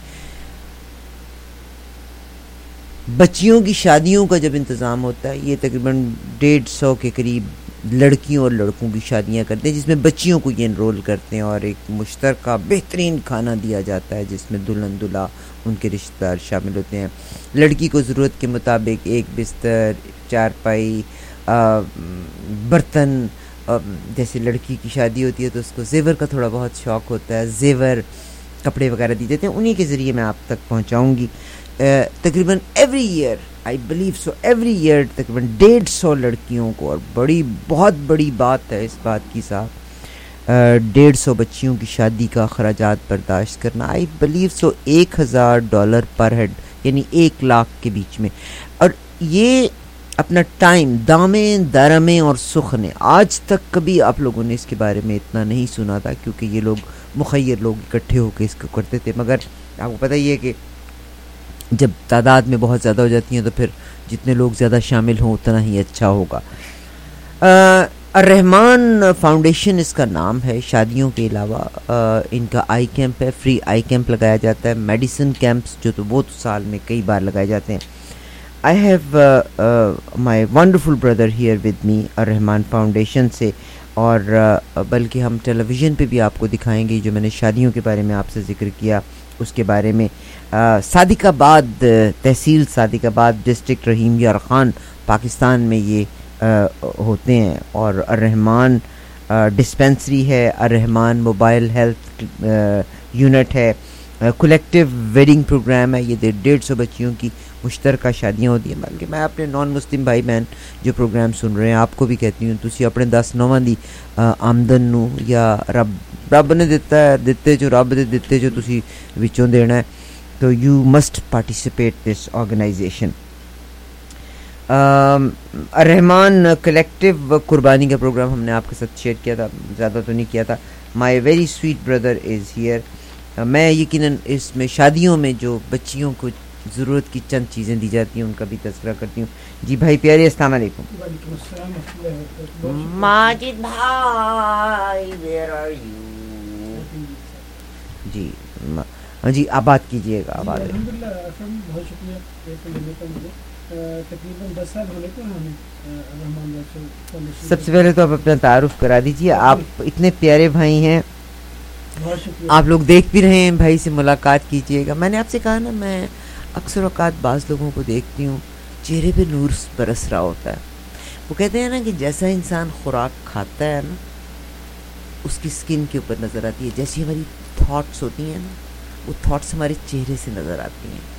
بچیوں کی شادیوں کا جب انتظام ہوتا ہے، یہ تقریباً 150 کے قریب لڑکیوں اور لڑکوں کی شادیاں کرتے ہیں، جس میں بچیوں کو یہ انرول کرتے ہیں، اور ایک مشترکہ بہترین کھانا دیا جاتا ہے جس میں دلہن دلہا ان کے رشتہ دار شامل ہوتے ہیں. لڑکی کو ضرورت کے مطابق ایک بستر، چارپائی، برتن. جیسے لڑکی کی شادی ہوتی ہے تو اس کو زیور کا تھوڑا بہت شوق ہوتا ہے، زیور کپڑے وغیرہ دی دیتے ہیں، انہی کے ذریعے میں آپ تک پہنچاؤں گی. تقریباً every year I believe so every year تقریباً 150 لڑکیوں کو، اور بہت بڑی بات ہے اس بات کی صاحب، 150 بچیوں کی شادی کا اخراجات برداشت کرنا. آئی بلیو سو $1000 پر ہیڈ، یعنی 1 لاکھ کے بیچ میں. اور یہ اپنا ٹائم دامیں درمیں اور سخنے، آج تک کبھی آپ لوگوں نے اس کے بارے میں اتنا نہیں سنا تھا، کیونکہ یہ لوگ مخیر لوگ اکٹھے ہو کے اس کو کرتے تھے. مگر آپ کو پتہ ہی ہے کہ جب تعداد میں بہت زیادہ ہو جاتی ہیں تو پھر جتنے لوگ زیادہ شامل ہوں اتنا ہی اچھا ہوگا. الرحمان فاؤنڈیشن اس کا نام ہے. شادیوں کے علاوہ ان کا آئی کیمپ ہے، فری آئی کیمپ لگایا جاتا ہے. میڈیسن کیمپس جو تو وہ تو سال میں کئی بار لگائے جاتے ہیں. I have my wonderful brother here with me Al-Rehman foundation سے، اور بلکہ ہم ٹیلی ویژن پہ بھی آپ کو دکھائیں گے جو میں نے شادیوں کے بارے میں آپ سے ذکر کیا اس کے بارے میں. صادق آباد، تحصیل صادق آباد، ڈسٹرکٹ رحیم یار خان، پاکستان میں یہ ہوتے ہیں. اور الرحمان ڈسپینسری ہے، الرحمان موبائل ہیلتھ یونٹ ہے، کولیکٹیو ویڈنگ پروگرام ہے. یہ 150 بچیوں کی مشترکہ شادیاں ہوتی ہیں. بلکہ میں اپنے نان مسلم بھائی بہن جو پروگرام سن رہے ہیں آپ کو بھی کہتی ہوں، تسی اپنے 10-9 دی آمدن نو یا رب نے دتے جو رب دے دتے جو تسی وچوں دینا ہے، تو you must participate this organization. Al-Rehman collective قربانی کا پروگرام ہم نے آپ کے ساتھ شیئر کیا تھا، زیادہ تو نہیں کیا تھا. My very sweet brother is here. میں یقیناً اس میں شادیوں میں جو بچیوں کو ضرورت کی چند چیزیں دی جاتی ہیں ان کا بھی تذکرہ کرتی ہوں. جی بھائی پیارے، السلام علیکم. وعلیکم السلام. ماجد بھائی ویئر آر یو؟ جی جی آباد کیجیے گا. آباد الحمدللہ. بہت شکریہ لینے کا مجھے. تقریباً 10 سال ہونے کو ہمیں الرحمان فاؤنڈیشن. سب سے پہلے تو آپ اپنا تعارف کرا دیجیے. آپ اتنے پیارے بھائی ہیں، آپ لوگ دیکھ بھی رہے ہیں، بھائی سے ملاقات کیجیے گا. میں نے آپ سے کہا نا، میں اکثر اوقات بعض لوگوں کو دیکھتی ہوں چہرے پہ نور برس رہا ہوتا ہے. وہ کہتے ہیں نا کہ جیسا انسان خوراک کھاتا ہے نا اس کی سکن کے اوپر نظر آتی ہے، جیسی ہماری تھاٹس ہوتی ہیں نا وہ تھاٹس ہمارے چہرے سے نظر آتی ہیں.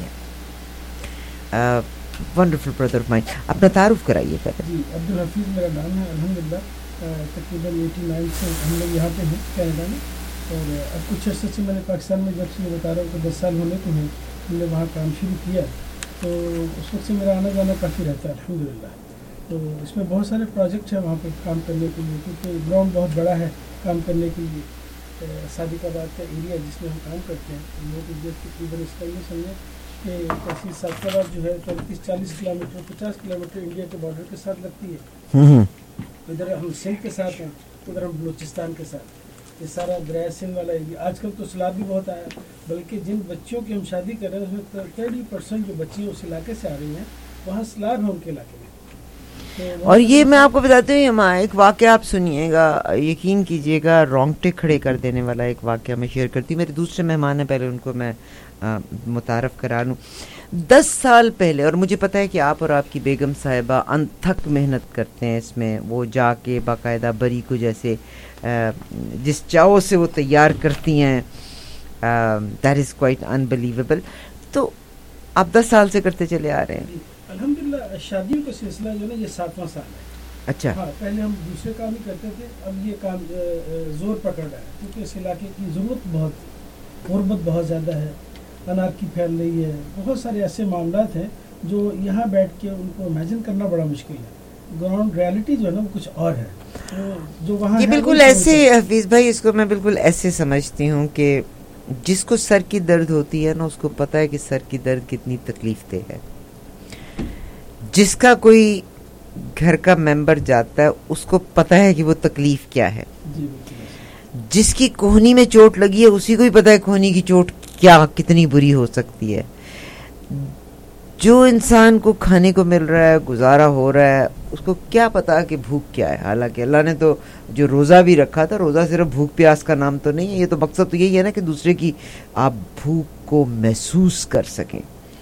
Wonderful brother of mine. اپنا تعارف کرائیے پہلے. جی عبدالحفیظ میرا نام ہے. الحمدللہ تقریباً 89 سے ہم لوگ یہاں پہ ہیں کینیڈا میں، اور اب کچھ عرصے سے میں نے پاکستان میں جب سے بتا رہا ہوں کہ 10 سال ہونے کو ہیں ہم نے وہاں کام شروع کیا، تو اس وقت سے میرا آنا جانا کافی رہتا ہے الحمدللہ. تو اس میں بہت سارے پروجیکٹ ہیں وہاں پہ کام کرنے کے لیے، کیونکہ گراؤنڈ بہت بڑا ہے کام کرنے کے لیے. صادق آباد کا ایریا جس میں ہم کام کرتے ہیں وہ تقریباً اس کا یہ سمجھیں کہ تحصیل صادق آباد جو ہے 35-40 کلومیٹر 50 کلومیٹر انڈیا کے بارڈر کے ساتھ لگتی ہے. ادھر ہم سندھ کے ساتھ ہیں، ادھر ہم بلوچستان کے ساتھ. یہ سارا دریائے سندھ والا ایریا. آج کل تو سیلاب بھی بہت آیا، بلکہ جن بچوں کی ہم شادی کر رہے ہیں اس میں 30% جو بچیاں اس علاقے سے آ رہی ہیں وہاں سیلاب ہے ان کے علاقے میں. اور یہ میں آپ کو بتاتی ہوں ایک واقعہ آپ سنیے گا، یقین کیجیے گا رونگٹے کھڑے کر دینے والا ایک واقعہ میں شیئر کرتی ہوں. میرے دوسرے مہمان ہیں، پہلے ان کو میں متعارف کرا لوں. 10 سال پہلے، اور مجھے پتہ ہے کہ آپ اور آپ کی بیگم صاحبہ انتھک محنت کرتے ہیں اس میں، وہ جا کے باقاعدہ بری کو جیسے جس چاؤ سے وہ تیار کرتی ہیں، دیٹ از کوائٹ انبلیویبل. تو آپ 10 سال سے کرتے چلے آ رہے ہیں. الحمدللہ شادیوں کا سلسلہ جو ہے نا یہ 7واں سال ہے. اچھا. ہاں پہلے ہم دوسرے کام ہی کرتے تھے، اب یہ کام زور پکڑ رہا ہے کیونکہ اس علاقے کی ضرورت بہت، غربت بہت زیادہ ہے، انارکی پھیل رہی ہے. بہت سارے ایسے معاملات ہیں جو یہاں بیٹھ کے ان کو امیجن کرنا بڑا مشکل ہے. گراؤنڈ ریالٹی جو ہے نا وہ کچھ اور ہے. جو وہاں یہ بالکل ایسے حفیظ بھائی، اس کو میں بالکل ایسے سمجھتی ہوں کہ جس کو سر کی درد ہوتی ہے نا اس کو پتہ ہے کہ سر کی درد کتنی تکلیف دہ ہے. جس کا کوئی گھر کا ممبر جاتا ہے اس کو پتہ ہے کہ وہ تکلیف کیا ہے. جس کی کوہنی میں چوٹ لگی ہے اسی کو ہی پتہ ہے کوہنی کی چوٹ کیا کتنی بری ہو سکتی ہے. جو انسان کو کھانے کو مل رہا ہے, گزارا ہو رہا ہے, اس کو کیا پتا کہ بھوک کیا ہے. حالانکہ اللہ نے تو جو روزہ بھی رکھا تھا, روزہ صرف بھوک پیاس کا نام تو نہیں ہے, یہ تو مقصد تو یہی ہے نا کہ دوسرے کی آپ بھوک کو محسوس کر سکیں.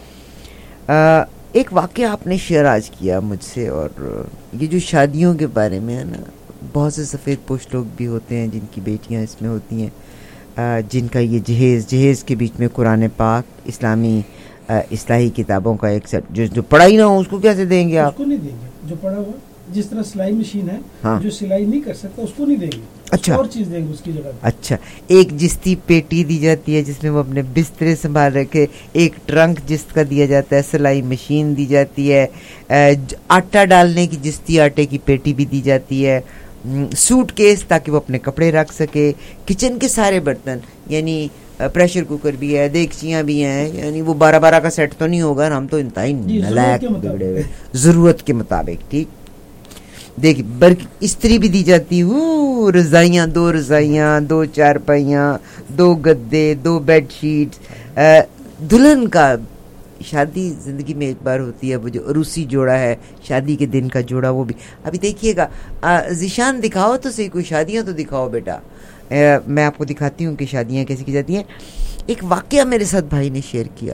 ایک واقعہ آپ نے شیئر آج کیا مجھ سے, اور یہ جو شادیوں کے بارے میں ہے نا, بہت سے سفید پوش لوگ بھی ہوتے ہیں جن کی بیٹیاں اس میں ہوتی ہیں, جن کا یہ جہیز کے بیچ میں قرآن پاک, اسلامی اصلاحی کتابوں کا ایک سیٹ, جو پڑھا ہی نہ ہو اس کو کیسے دیں گے آپ؟ اس کو نہیں دیں گے. جو پڑھا ہوا, جس طرح سلائی مشین ہے, جو سلائی نہیں کر سکتا اس کو نہیں دیں گے. اچھا, اور چیز دیں گے اس کی جگہ. اچھا, ایک جستی پیٹی دی جاتی ہے جس میں وہ اپنے بسترے سنبھال رکھے, ایک ٹرنک جست کا دیا جاتا ہے, سلائی مشین دی جاتی ہے, آٹا ڈالنے کی جستی آٹے کی پیٹی بھی دی جاتی ہے, سوٹ کیس تاکہ وہ اپنے کپڑے رکھ سکے, کچن کے سارے برتن, یعنی پریشر کوکر بھی ہے, دیگچیاں بھی ہیں, یعنی وہ 12 کا سیٹ تو نہیں ہوگا, ہم تو انتہائی نالائق بگڑے ہوئے, ضرورت کے مطابق. ٹھیک, دیکھیے استری بھی دی جاتی, رضائیاں, 2 رضائیاں, 2 چارپائیاں, 2 گدے, 2 بیڈ شیٹس. دلہن کا شادی زندگی میں ایک بار ہوتی ہے, وہ جو عروسی جوڑا ہے, شادی کے دن کا جوڑا, وہ بھی. ابھی دیکھیے گا, ذیشان دکھاؤ تو صحیح, کوئی شادیاں تو دکھاؤ بیٹا. میں آپ کو دکھاتی ہوں کہ شادیاں کیسے کی جاتی ہیں. ایک واقعہ میرے ساتھ بھائی نے شیئر کیا,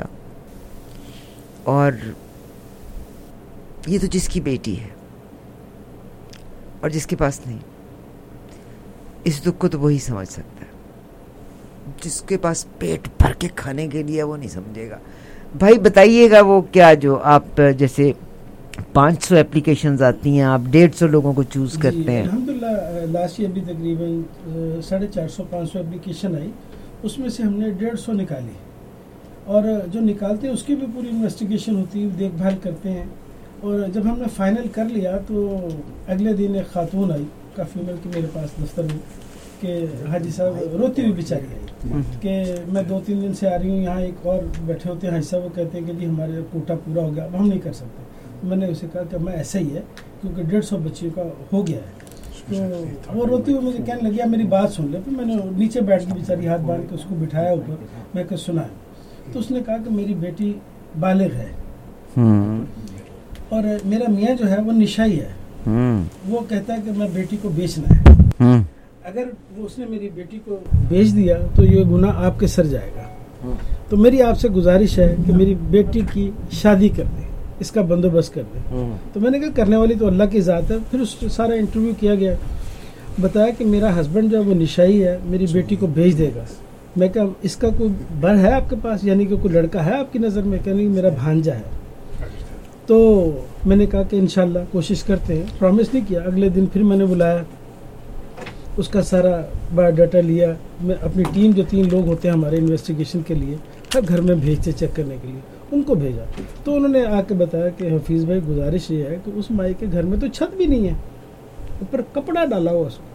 اور یہ تو جس کی بیٹی ہے اور جس کے پاس نہیں, اس دکھ کو تو وہی سمجھ سکتا ہے. جس کے پاس پیٹ بھر کے کھانے کے لیے وہ نہیں سمجھے گا. بھائی بتائیے گا وہ کیا, جو آپ جیسے 500 اپلیکیشنز آتی ہیں, آپ 150 لوگوں کو چوز کرتے ہیں. الحمدللہ لاسٹ ایئر بھی تقریباً 450-500 اپلیکیشن آئی, اس میں سے ہم نے 150 نکالی, اور جو نکالتے ہیں اس کی بھی پوری انویسٹیگیشن ہوتی ہے, دیکھ بھال کرتے ہیں. اور جب ہم نے فائنل کر لیا تو اگلے دن ایک خاتون آئی, کافی عمر کی, میرے پاس دفتر میں, کہ حاجی صاحب روتی ہوئی بیچاری آئی کہ میں 2-3 دن سے آ رہی ہوں, یہاں ایک اور بیٹھے ہوتے ہیں حاجی صاحب, وہ کہتے ہیں کہ جی ہمارے کوٹا پورا ہو گیا, اب ہم نہیں کر سکتے. میں نے اسے کہا کہ میں ایسا ہی ہے, کیونکہ 150 بچیوں کا ہو گیا ہے. تو وہ روتی ہوئی مجھے کہنے لگی میری بات سن لے. پھر میں نے نیچے بیٹھ کے بیچاری ہاتھ باندھ کے اس کو بٹھایا اوپر, میں کہ سنا ہے. تو اس نے کہا کہ میری بیٹی بالغ ہے, اور میرا میاں جو ہے وہ نشائی ہے, وہ کہتا ہے کہ میں بیٹی کو بیچنا ہے. اگر وہ اس نے میری بیٹی کو بیچ دیا تو یہ گناہ آپ کے سر جائے گا. تو میری آپ سے گزارش ہے کہ میری بیٹی کی شادی کر دیں, اس کا بندوبست کر دیں. تو میں نے کہا کرنے والی تو اللہ کی ذات ہے. پھر اس سارا انٹرویو کیا گیا, بتایا کہ میرا ہسبینڈ جو ہے وہ نشائی ہے, میری بیٹی کو بھیج دے گا. میں کہا اس کا کوئی بر ہے آپ کے پاس, یعنی کہ کوئی لڑکا ہے آپ کی نظر میں؟ کہنے میرا بھانجا ہے. تو میں نے کہا کہ انشاءاللہ کوشش کرتے ہیں, پرومس نہیں کیا. اگلے دن پھر میں نے بلایا, اس کا سارا بایو ڈاٹا لیا. میں اپنی ٹیم جو 3 لوگ ہوتے ہیں ہمارے انویسٹیگیشن کے لیے, ہر گھر میں بھیجتے چیک کرنے کے لیے, ان کو بھیجا. تو انہوں نے آ کے بتایا کہ حفیظ بھائی گزارش یہ ہے کہ اس مائی کے گھر میں تو چھت بھی نہیں ہے, اوپر کپڑا ڈالا ہوا, اس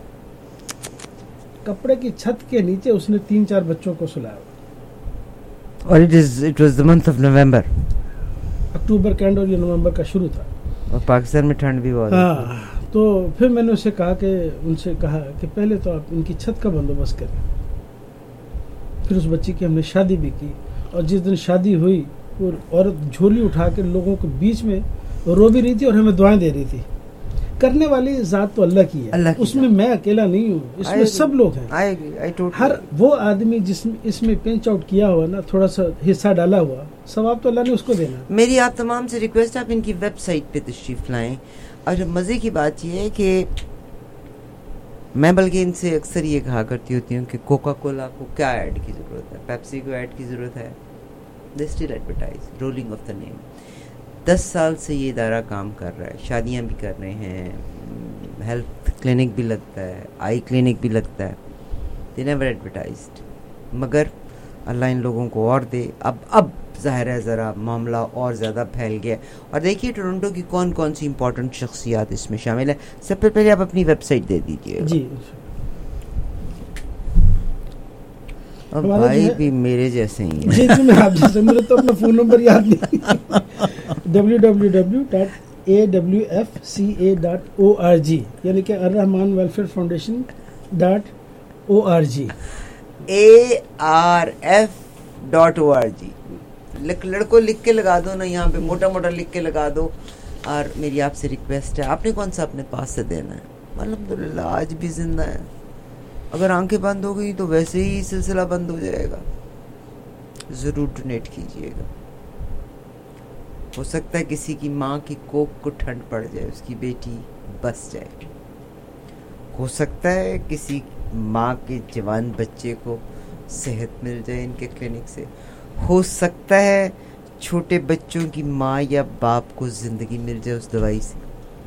کپڑے کی چھت کے نیچے اس نے 3-4 بچوں کو سلایا. اور it was the month of November, اکتوبر کا اینڈ اور یہ نومبر کا شروع تھا, اور پاکستان میں ٹھنڈ بھی بہت. ہاں, تو پھر میں نے اسے کہا کہ ان سے کہا کہ پہلے تو آپ ان کی چھت کا بندوبست کریں. پھر اس بچی کی ہم نے شادی بھی کی, اور جس دن شادی ہوئی وہ عورت جھولی اٹھا کے لوگوں کے بیچ میں رو بھی رہی تھی اور ہمیں دعائیں دے رہی تھی. کرنے والی ذات تو اللہ کی ہے, اس میں میں اکیلا نہیں ہوں, اس میں سب لوگ ہیں. ہر وہ آدمی جس میں اس میں پینچ آؤٹ کیا ہوا نا, تھوڑا سا حصہ ڈالا ہوا, ثواب تو اللہ نے اس کو دینا. میری آپ تمام سے ریکویسٹ, آپ ان کی ویب سائٹ پہ تشریف لائیں. اور مزے کی بات یہ ہے کہ میں بلکہ ان سے اکثر یہ کہا کرتی ہوتی ہوں کہ کوکا کولا کو کیا ایڈ کی ضرورت ہے, پیپسی کو ایڈ کی ضرورت ہے, they still advertise, rolling of the name. 10 سال سے یہ ادارہ کام کر رہا ہے, شادیاں بھی کر رہے ہیں, ہیلتھ کلینک بھی لگتا ہے, آئی کلینک بھی لگتا ہے. دے نیور ایڈورٹائزڈ, مگر اللہ ان لوگوں کو اور دے. اب ظاہر ہے ذرا معاملہ اور زیادہ پھیل گیا. اور دیکھیے ٹورنٹو کی کون کون سی امپورٹنٹ شخصیات اس میں شامل ہیں. سب سے پہلے آپ اپنی ویب سائٹ دے دیجیے. جی, اور بھائی بھی میرے جیسے ہی ہیں. جی جی, میں آپ جیسے, میرے تو اپنا فون نمبر یاد نہیں. www. AWFCA.org, यानी कि अर्रहमान वेलफेयर फाउंडेशन .org. ARF.org. लड़कों लिख के लगा दो ना, यहाँ पे मोटा मोटा लिख के लगा दो. और मेरी आपसे रिक्वेस्ट है, आपने कौन सा अपने पास से देना है. अल्हम्दुलिल्लाह आज भी जिंदा है. अगर आंखें बंद हो गई तो वैसे ही सिलसिला बंद हो जाएगा. ज़रूर डोनेट कीजिएगा. हो सकता है किसी की माँ की कोख को ठंड पड़ जाए, उसकी बेटी बस जाए. हो सकता है किसी माँ के जवान बच्चे को सेहत मिल जाए इनके क्लिनिक से. हो सकता है छोटे बच्चों की माँ या बाप को जिंदगी मिल जाए उस दवाई से.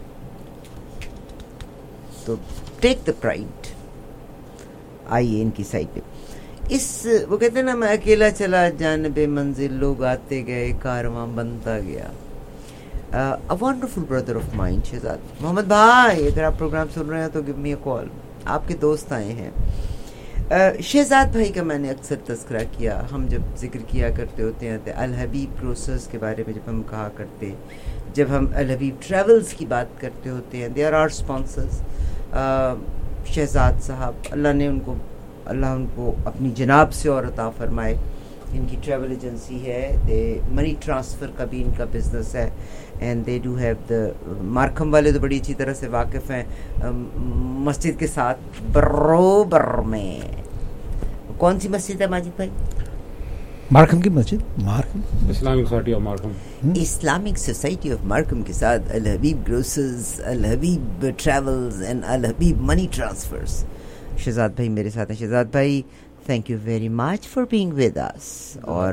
तो टेक द प्राइड. आइए इनकी साइड पे. वो कहते हैं ना, मैं अकेला चला जानबे मंजिल, लोग आते गए कारवां बनता गया. A wonderful brother of mind Shahzad Mohammad भाई, अगर आप प्रोग्राम सुन रहे हैं तो गिव मी अ कॉल. आपके दोस्त आए हैं. शहजाद भाई का मैंने अक्सर तस्करा किया. हम जब जिक्र किया करते होते हैं तो अल हबीब ग्रोसर्स के बारे में जब हम कहा करते, जब हम अल हबीब ट्रैवल्स की बात करते होते हैं, they are our sponsors. Shahzad साहब, अल्लाह उनको अपनी जनाब से और अता फरमाए. इनकी ट्रैवल एजेंसी है, दे मनी ट्रांसफ़र का भी इनका बिजनेस है. And they do have the Markham वाले तो बड़ी अच्छी तरह से वाकिफ़ हैं मस्जिद के साथ बरोबर में. कौन सी मस्जिद है माजिद भाई? मार्कम की मस्जिद, Markham Islamic Society of Markham. Islamic Society of Markham के साथ Al Habib Grocers, Al Habib Travels and Al Habib Money Transfers. Shahzad भाई मेरे साथ हैं. शहजाद भाई, thank you very much for being with us. और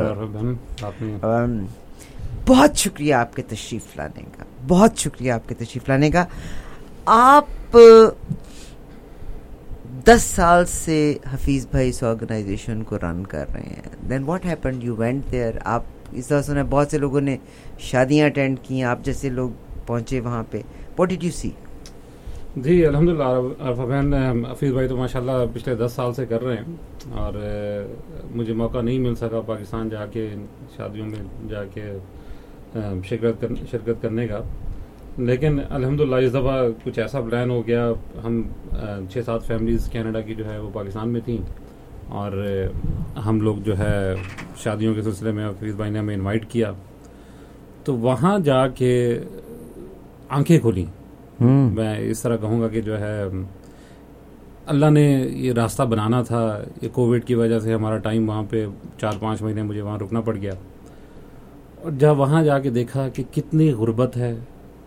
बहुत शुक्रिया आपके तशरीफ़ लाने का, बहुत शुक्रिया आपके तशरीफ़ लाने का. आप 10 साल से हफीज़ भाई इस ऑर्गेनाइजेशन को रन कर रहे हैं. Then what happened, you went there. आप इस तरह सुना बहुत से लोगों ने शादियां अटेंड की, आप जैसे लोग पहुंचे वहाँ पे. What did you see? जी अल्हम्दुलिल्लाह अरफा बहन, हफीज़ भाई तो माशाल्लाह पिछले 10 साल से कर रहे हैं. और मुझे मौका नहीं मिल सका पाकिस्तान जाके शादियों में जाके शिरकत करने का. लेकिन अल्हम्दुलिल्लाह इस दफ़ा कुछ ऐसा प्लान हो गया. हम 6-7 फैमिलीज़ कनाडा की जो है वो पाकिस्तान में थी, और हम लोग जो है शादियों के सिलसिले में हफीज़ भाई ने हमें इनवाइट किया. तो वहाँ जाके आंखें खुली. मैं इस तरह कहूँगा कि जो है अल्लाह ने ये रास्ता बनाना था. ये कोविड की वजह से हमारा टाइम वहाँ पे 4-5 महीने मुझे वहाँ रुकना पड़ गया. और जब वहाँ जाके देखा कि कितनी गुर्बत है,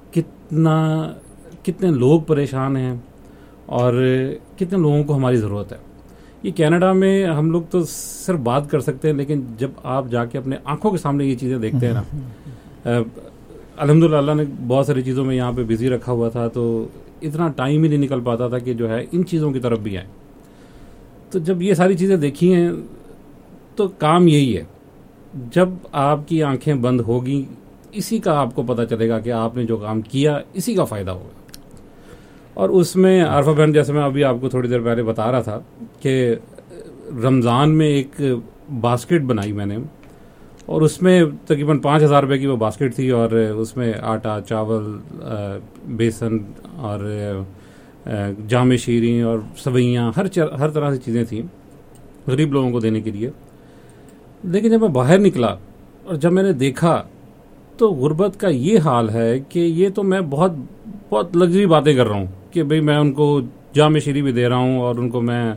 कितने लोग परेशान हैं और कितने लोगों को हमारी ज़रूरत है. ये कनाडा में हम लोग तो सिर्फ बात कर सकते हैं, लेकिन जब आप जाके अपने आंखों के सामने ये चीज़ें देखते हैं ना, अल्हम्दुलिल्लाह अल्लाह ने बहुत सारी चीज़ों में यहाँ पे बिज़ी रखा हुआ था, तो इतना टाइम ही नहीं निकल पाता था कि जो है इन चीज़ों की तरफ भी आए. तो जब ये सारी चीज़ें देखी हैं तो काम यही है, जब आपकी आंखें बंद होगी इसी का आपको पता चलेगा कि आपने जो काम किया इसी का फ़ायदा होगा. और उसमें आरफा बहन, जैसे मैं अभी आपको थोड़ी देर पहले बता रहा था कि रमज़ान में एक बास्केट बनाई मैंने, और उसमें तकरीबन 5,000 रुपये की वो बास्केट थी, और उसमें आटा, चावल, बेसन और जाम शीरी और सवैयाँ, हर तरह से चीज़ें थी गरीब लोगों को देने के लिए. लेकिन जब मैं बाहर निकला और जब मैंने देखा तो गुर्बत का ये हाल है कि ये तो मैं बहुत लग्जरी बातें कर रहा हूँ कि भाई मैं उनको जाम शीरी भी दे रहा हूँ, और उनको मैं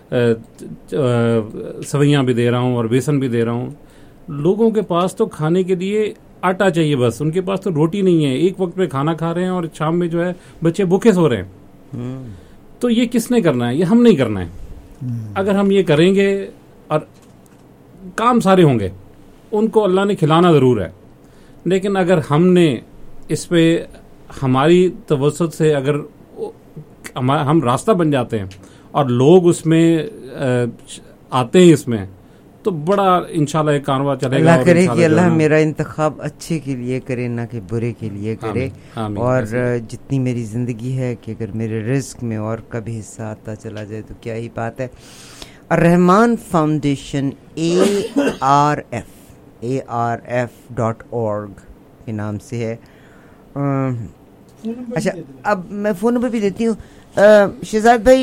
सवैयाँ भी दे रहा हूँ और बेसन भी दे रहा हूँ. लोगों के पास तो खाने के लिए आटा चाहिए बस, उनके पास तो रोटी नहीं है. एक वक्त पे खाना खा रहे हैं और शाम में जो है बच्चे भूखे सो रहे हैं. तो ये किसने करना है? ये हम नहीं करना है. अगर हम ये करेंगे और काम सारे होंगे, उनको अल्लाह ने खिलाना ज़रूर है, लेकिन अगर हमने इस पे हमारी तवज्जुह से अगर हम रास्ता बन जाते हैं और लोग उसमें आते हैं इसमें, तो बड़ा इंशाल्लाह एक कारवां चलेगा. अल्लाह करे कि अल्लाह मेरा इंतखाब अच्छे के लिए करे, ना कि बुरे के लिए करे. और जितनी मेरी ज़िंदगी है कि अगर मेरे रिस्क में और कभी हिस्सा आता चला जाए तो क्या ही बात है. रहमान फाउंडेशन ARF.org के नाम से है. اچھا اب میں فون نمبر بھی دیتی ہوں. شہزاد بھائی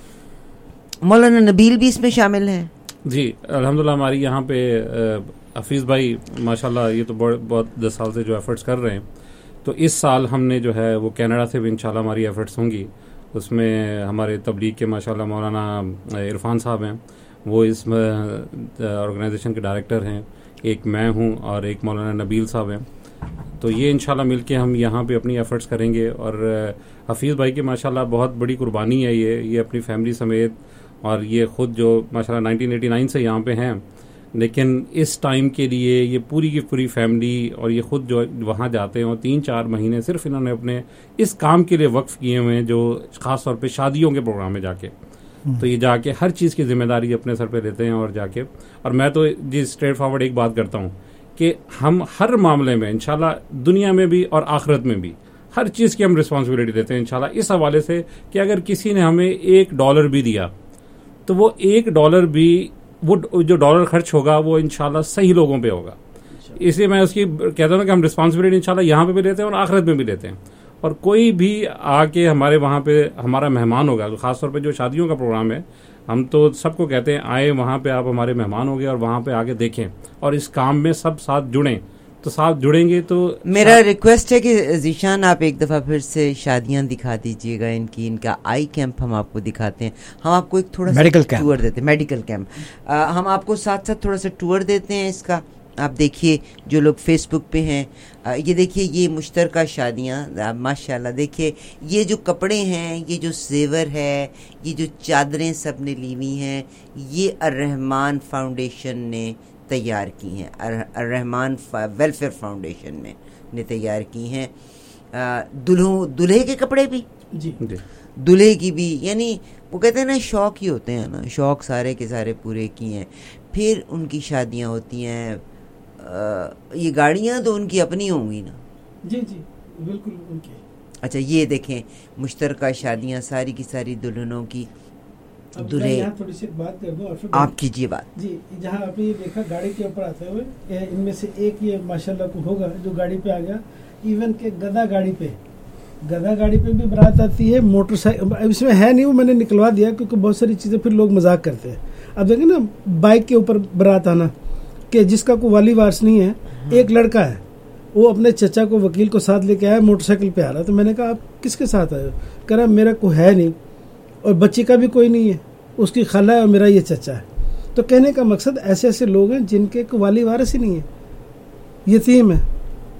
مولانا نبیل بھی اس میں شامل ہیں؟ جی الحمدللہ ہماری یہاں پہ حفیظ بھائی ماشاءاللہ یہ تو بہت 10 سال سے جو ایفرٹس کر رہے ہیں. تو اس سال ہم نے جو ہے وہ کینیڈا سے بھی انشاءاللہ ہماری ایفرٹس ہوں گی. اس میں ہمارے تبلیغ کے ماشاءاللہ مولانا عرفان صاحب ہیں, وہ اس آرگنائزیشن کے ڈائریکٹر ہیں. ایک میں ہوں اور ایک مولانا نبیل صاحب ہیں. تو یہ انشاءاللہ مل کے ہم یہاں پہ اپنی ایفرٹس کریں گے. اور حفیظ بھائی کی ماشاءاللہ بہت بڑی قربانی ہے یہ اپنی فیملی سمیت, اور یہ خود جو ماشاءاللہ 1989 سے یہاں پہ ہیں, لیکن اس ٹائم کے لیے یہ پوری کی پوری فیملی اور یہ خود جو وہاں جاتے ہیں, اور 3-4 مہینے صرف انہوں نے اپنے اس کام کے لیے وقف کیے ہوئے ہیں, جو خاص طور پہ شادیوں کے پروگرام میں جا کے. تو یہ جا کے ہر چیز کی ذمہ داری اپنے سر پہ لیتے ہیں اور جا کے. اور میں تو جی اسٹریٹ فارورڈ ایک بات کرتا ہوں کہ ہم ہر معاملے میں انشاءاللہ دنیا میں بھی اور آخرت میں بھی ہر چیز کی ہم رسپانسبلٹی دیتے ہیں انشاءاللہ, اس حوالے سے کہ اگر کسی نے ہمیں $1 بھی دیا تو وہ $1 بھی وہ جو ڈالر خرچ ہوگا وہ انشاءاللہ صحیح لوگوں پہ ہوگا. اس لیے میں اس کی کہتا ہوں کہ ہم رسپانسبلٹی انشاءاللہ یہاں پہ بھی لیتے ہیں اور آخرت میں بھی لیتے ہیں. اور کوئی بھی آ کے ہمارے وہاں پہ ہمارا مہمان ہوگا, خاص طور پہ جو شادیوں کا پروگرام ہے, ہم تو سب کو کہتے ہیں آئے وہاں پہ, آپ ہمارے مہمان ہو گئے اور وہاں پہ آ کے دیکھیں اور اس کام میں سب ساتھ جڑیں. تو ساتھ جڑیں گے تو میرا ریکویسٹ ہے کہ ذیشان آپ ایک دفعہ پھر سے شادیاں دکھا دیجیے گا ان کا آئی کیمپ ہم آپ کو دکھاتے ہیں. ہم آپ کو ایک تھوڑا سا ٹور دیتے ہیں, میڈیکل کیمپ. ہم آپ کو ساتھ ساتھ تھوڑا سا ٹور دیتے ہیں اس کا. آپ دیکھیے جو لوگ فیس بک پہ ہیں, یہ دیکھیے یہ مشترکہ شادیاں ماشاءاللہ. دیکھیے یہ جو کپڑے ہیں, یہ جو زیور ہے, یہ جو چادریں سب نے لی ہوئی ہیں, یہ الرحمان فاؤنڈیشن نے تیار کی ہیں. الرحمان ویلفیئر فاؤنڈیشن نے تیار کی ہیں. دلہے کے کپڑے بھی, جی دلہے کی بھی, یعنی وہ کہتے ہیں نا شوق ہی ہوتے ہیں نا, شوق سارے کے سارے پورے کیے ہیں. پھر ان کی شادیاں ہوتی ہیں. یہ گاڑیاں تو ان کی اپنی ہوں گی نا؟ جی جی بالکل ان کی. اچھا یہ دیکھیں مشترکہ شادیاں ساری کی ساری دلہنوں کی. دلہے تھوڑی سی بات کر دوں آپ کیجیے بات. جی جہاں آپ نے یہ دیکھا گاڑی کے اوپر آتے ہوئے, ان میں سے ایک یہ ماشاءاللہ کو ہوگا جو گاڑی پہ آ گیا. ایون کہ گدھا گاڑی پہ بھی برات آتی ہے. موٹر سائیکل اس میں ہے نہیں, وہ میں نے نکلوا دیا کیونکہ بہت ساری چیزیں پھر لوگ مذاق کرتے ہیں. اب دیکھیں نا بائک کے اوپر برات آنا, کہ جس کا کوئی والی وارث نہیں ہے. ایک لڑکا ہے وہ اپنے چچا کو وکیل کو ساتھ لے کے آیا, موٹر سائیکل پہ آ رہا. تو میں نے کہا آپ کس کے ساتھ آئے ہو؟ کہہ رہا میرا کوئی ہے نہیں اور بچی کا بھی کوئی نہیں ہے, اس کی خالہ ہے اور میرا یہ چچا ہے. تو کہنے کا مقصد ایسے ایسے لوگ ہیں جن کے کوئی والی وارث ہی نہیں ہے, یتیم ہے.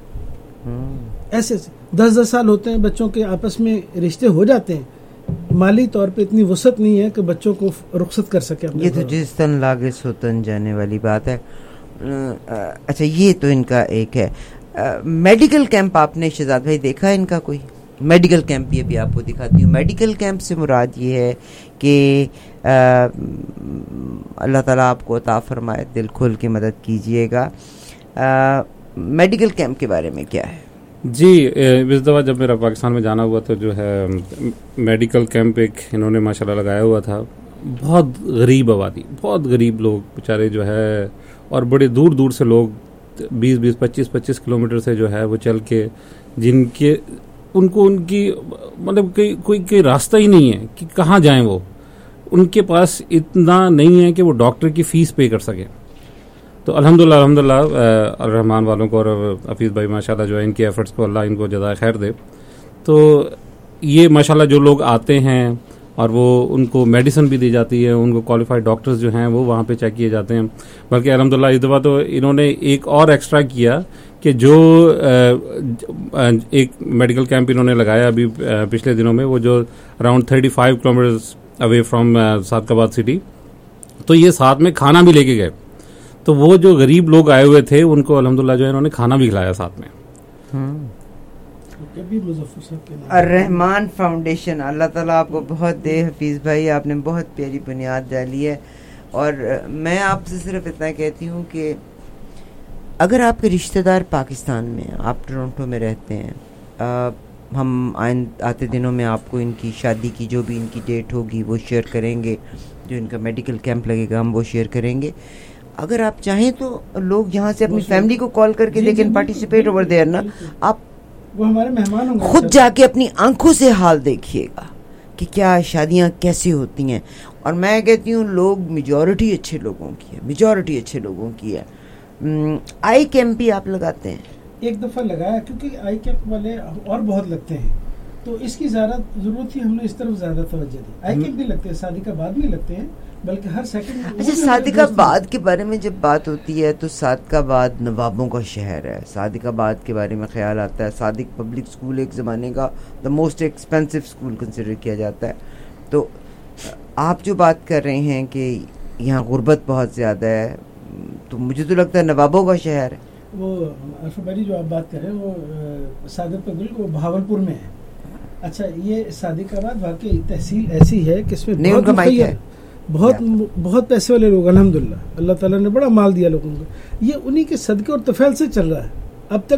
ایسے 10 سال ہوتے ہیں بچوں کے آپس میں رشتے ہو جاتے ہیں, مالی طور پہ اتنی وسعت نہیں ہے کہ بچوں کو رخصت کر سکے. یہ تو جس تن لاگے سو تن جانے والی بات ہے. اچھا یہ تو ان کا ایک ہے. میڈیکل کیمپ آپ نے شہزاد بھائی دیکھا ان کا کوئی میڈیکل کیمپ؟ یہ بھی آپ کو دکھاتی ہوں. میڈیکل کیمپ سے مراد یہ ہے کہ اللہ تعالیٰ آپ کو عطا فرمائے, دل کھول کے مدد کیجئے گا. میڈیکل کیمپ کے بارے میں کیا ہے؟ جی اس دفعہ جب میرا پاکستان میں جانا ہوا تو جو ہے میڈیکل کیمپ ایک انہوں نے ماشاءاللہ لگایا ہوا تھا. بہت غریب آبادی, بہت غریب لوگ بیچارے جو ہے, اور بڑے دور دور سے لوگ 20-25 کلومیٹر سے جو ہے وہ چل کے, جن کے ان کی مطلب کوئی راستہ ہی نہیں ہے کہ کہاں جائیں. وہ ان کے پاس اتنا نہیں ہے کہ وہ ڈاکٹر کی فیس پے کر سکیں. تو الحمدللہ الرحمان والوں کو اور حفیظ بھائی ماشاءاللہ جو ہے ان کی ایفرٹس کو اللہ ان کو جزائے خیر دے. تو یہ ماشاءاللہ جو لوگ آتے ہیں اور وہ ان کو میڈیسن بھی دی جاتی ہے, ان کو کوالیفائڈ ڈاکٹرز جو ہیں وہ وہاں پہ چیک کیے جاتے ہیں. بلکہ الحمدللہ اس دفعہ تو انہوں نے ایک اور ایکسٹرا کیا کہ جو ایک میڈیکل کیمپ انہوں نے لگایا ابھی پچھلے دنوں میں, وہ جو around 35 kilometres away from Sadiqabad city, تو یہ ساتھ میں کھانا بھی لے کے گئے. تو وہ جو غریب لوگ آئے ہوئے تھے ان کو الحمدللہ جو ہے انہوں نے کھانا بھی کھلایا ساتھ میں. الرحمان فاؤنڈیشن, اللہ تعالیٰ آپ کو بہت دے. حفیظ بھائی آپ نے بہت پیاری بنیاد ڈالی ہے. اور میں آپ سے صرف اتنا کہتی ہوں کہ اگر آپ کے رشتہ دار پاکستان میں, آپ ٹورنٹو میں رہتے ہیں, ہم آتے دنوں میں آپ کو ان کی شادی کی جو بھی ان کی ڈیٹ ہوگی وہ شیئر کریں گے, جو ان کا میڈیکل کیمپ لگے گا ہم وہ شیئر کریں گے. اگر آپ چاہیں تو لوگ یہاں سے اپنی فیملی کو کال کر کے لیکن پارٹیسپیٹ اوور دیئر نا. آپ وہ हमारे मेहमान होंगे। खुद जाके अपनी आंखों से हाल देखिएगा कि क्या शादियां कैसी होती हैं। और मैं कहती हूँ लोग मेजॉरिटी अच्छे लोगों की है, मेजॉरिटी अच्छे लोगों की है। आई कैंप भी आप लगाते हैं? एक दफ़ा लगाया, क्योंकि आई कैंप वाले और बहुत लगते हैं, तो इसकी ज़्यादा ज़रूरत थी, हमने इस तरफ ज़्यादा तवज्जो दी। आई कैंप भी लगते हैं, शादी का बाद भी लगते हैं, बल्कि हर सेकंड। अच्छा, सादिकाबाद के बारे में जब बात होती है तो सादिकाबाद नवाबों का शहर है। सादिकाबाद के बारे में ख्याल आता है, सादिक पब्लिक स्कूल एक ज़माने का the most expensive school consider किया जाता है। तो आप जो बात कर रहे हैं कि यहाँ गुर्बत बहुत ज़्यादा है, तो मुझे तो लगता है नवाबों का शहर है वो। अरफा भाई जो आप बात कर रहे हैं वो सादिक पब्लिक वो भावलपुर में है। अच्छा, ये सादिकाबाद वाकई तहसील ऐसी है कि इसमें बहुत मुखैर है, बहुत पैसे वाले लोग, अल्हम्दुलिल्लाह अल्लाह ताला ने बड़ा माल दिया लोगों को। ये उन्हीं के सदके और तफैल से चल रहा है। अब तक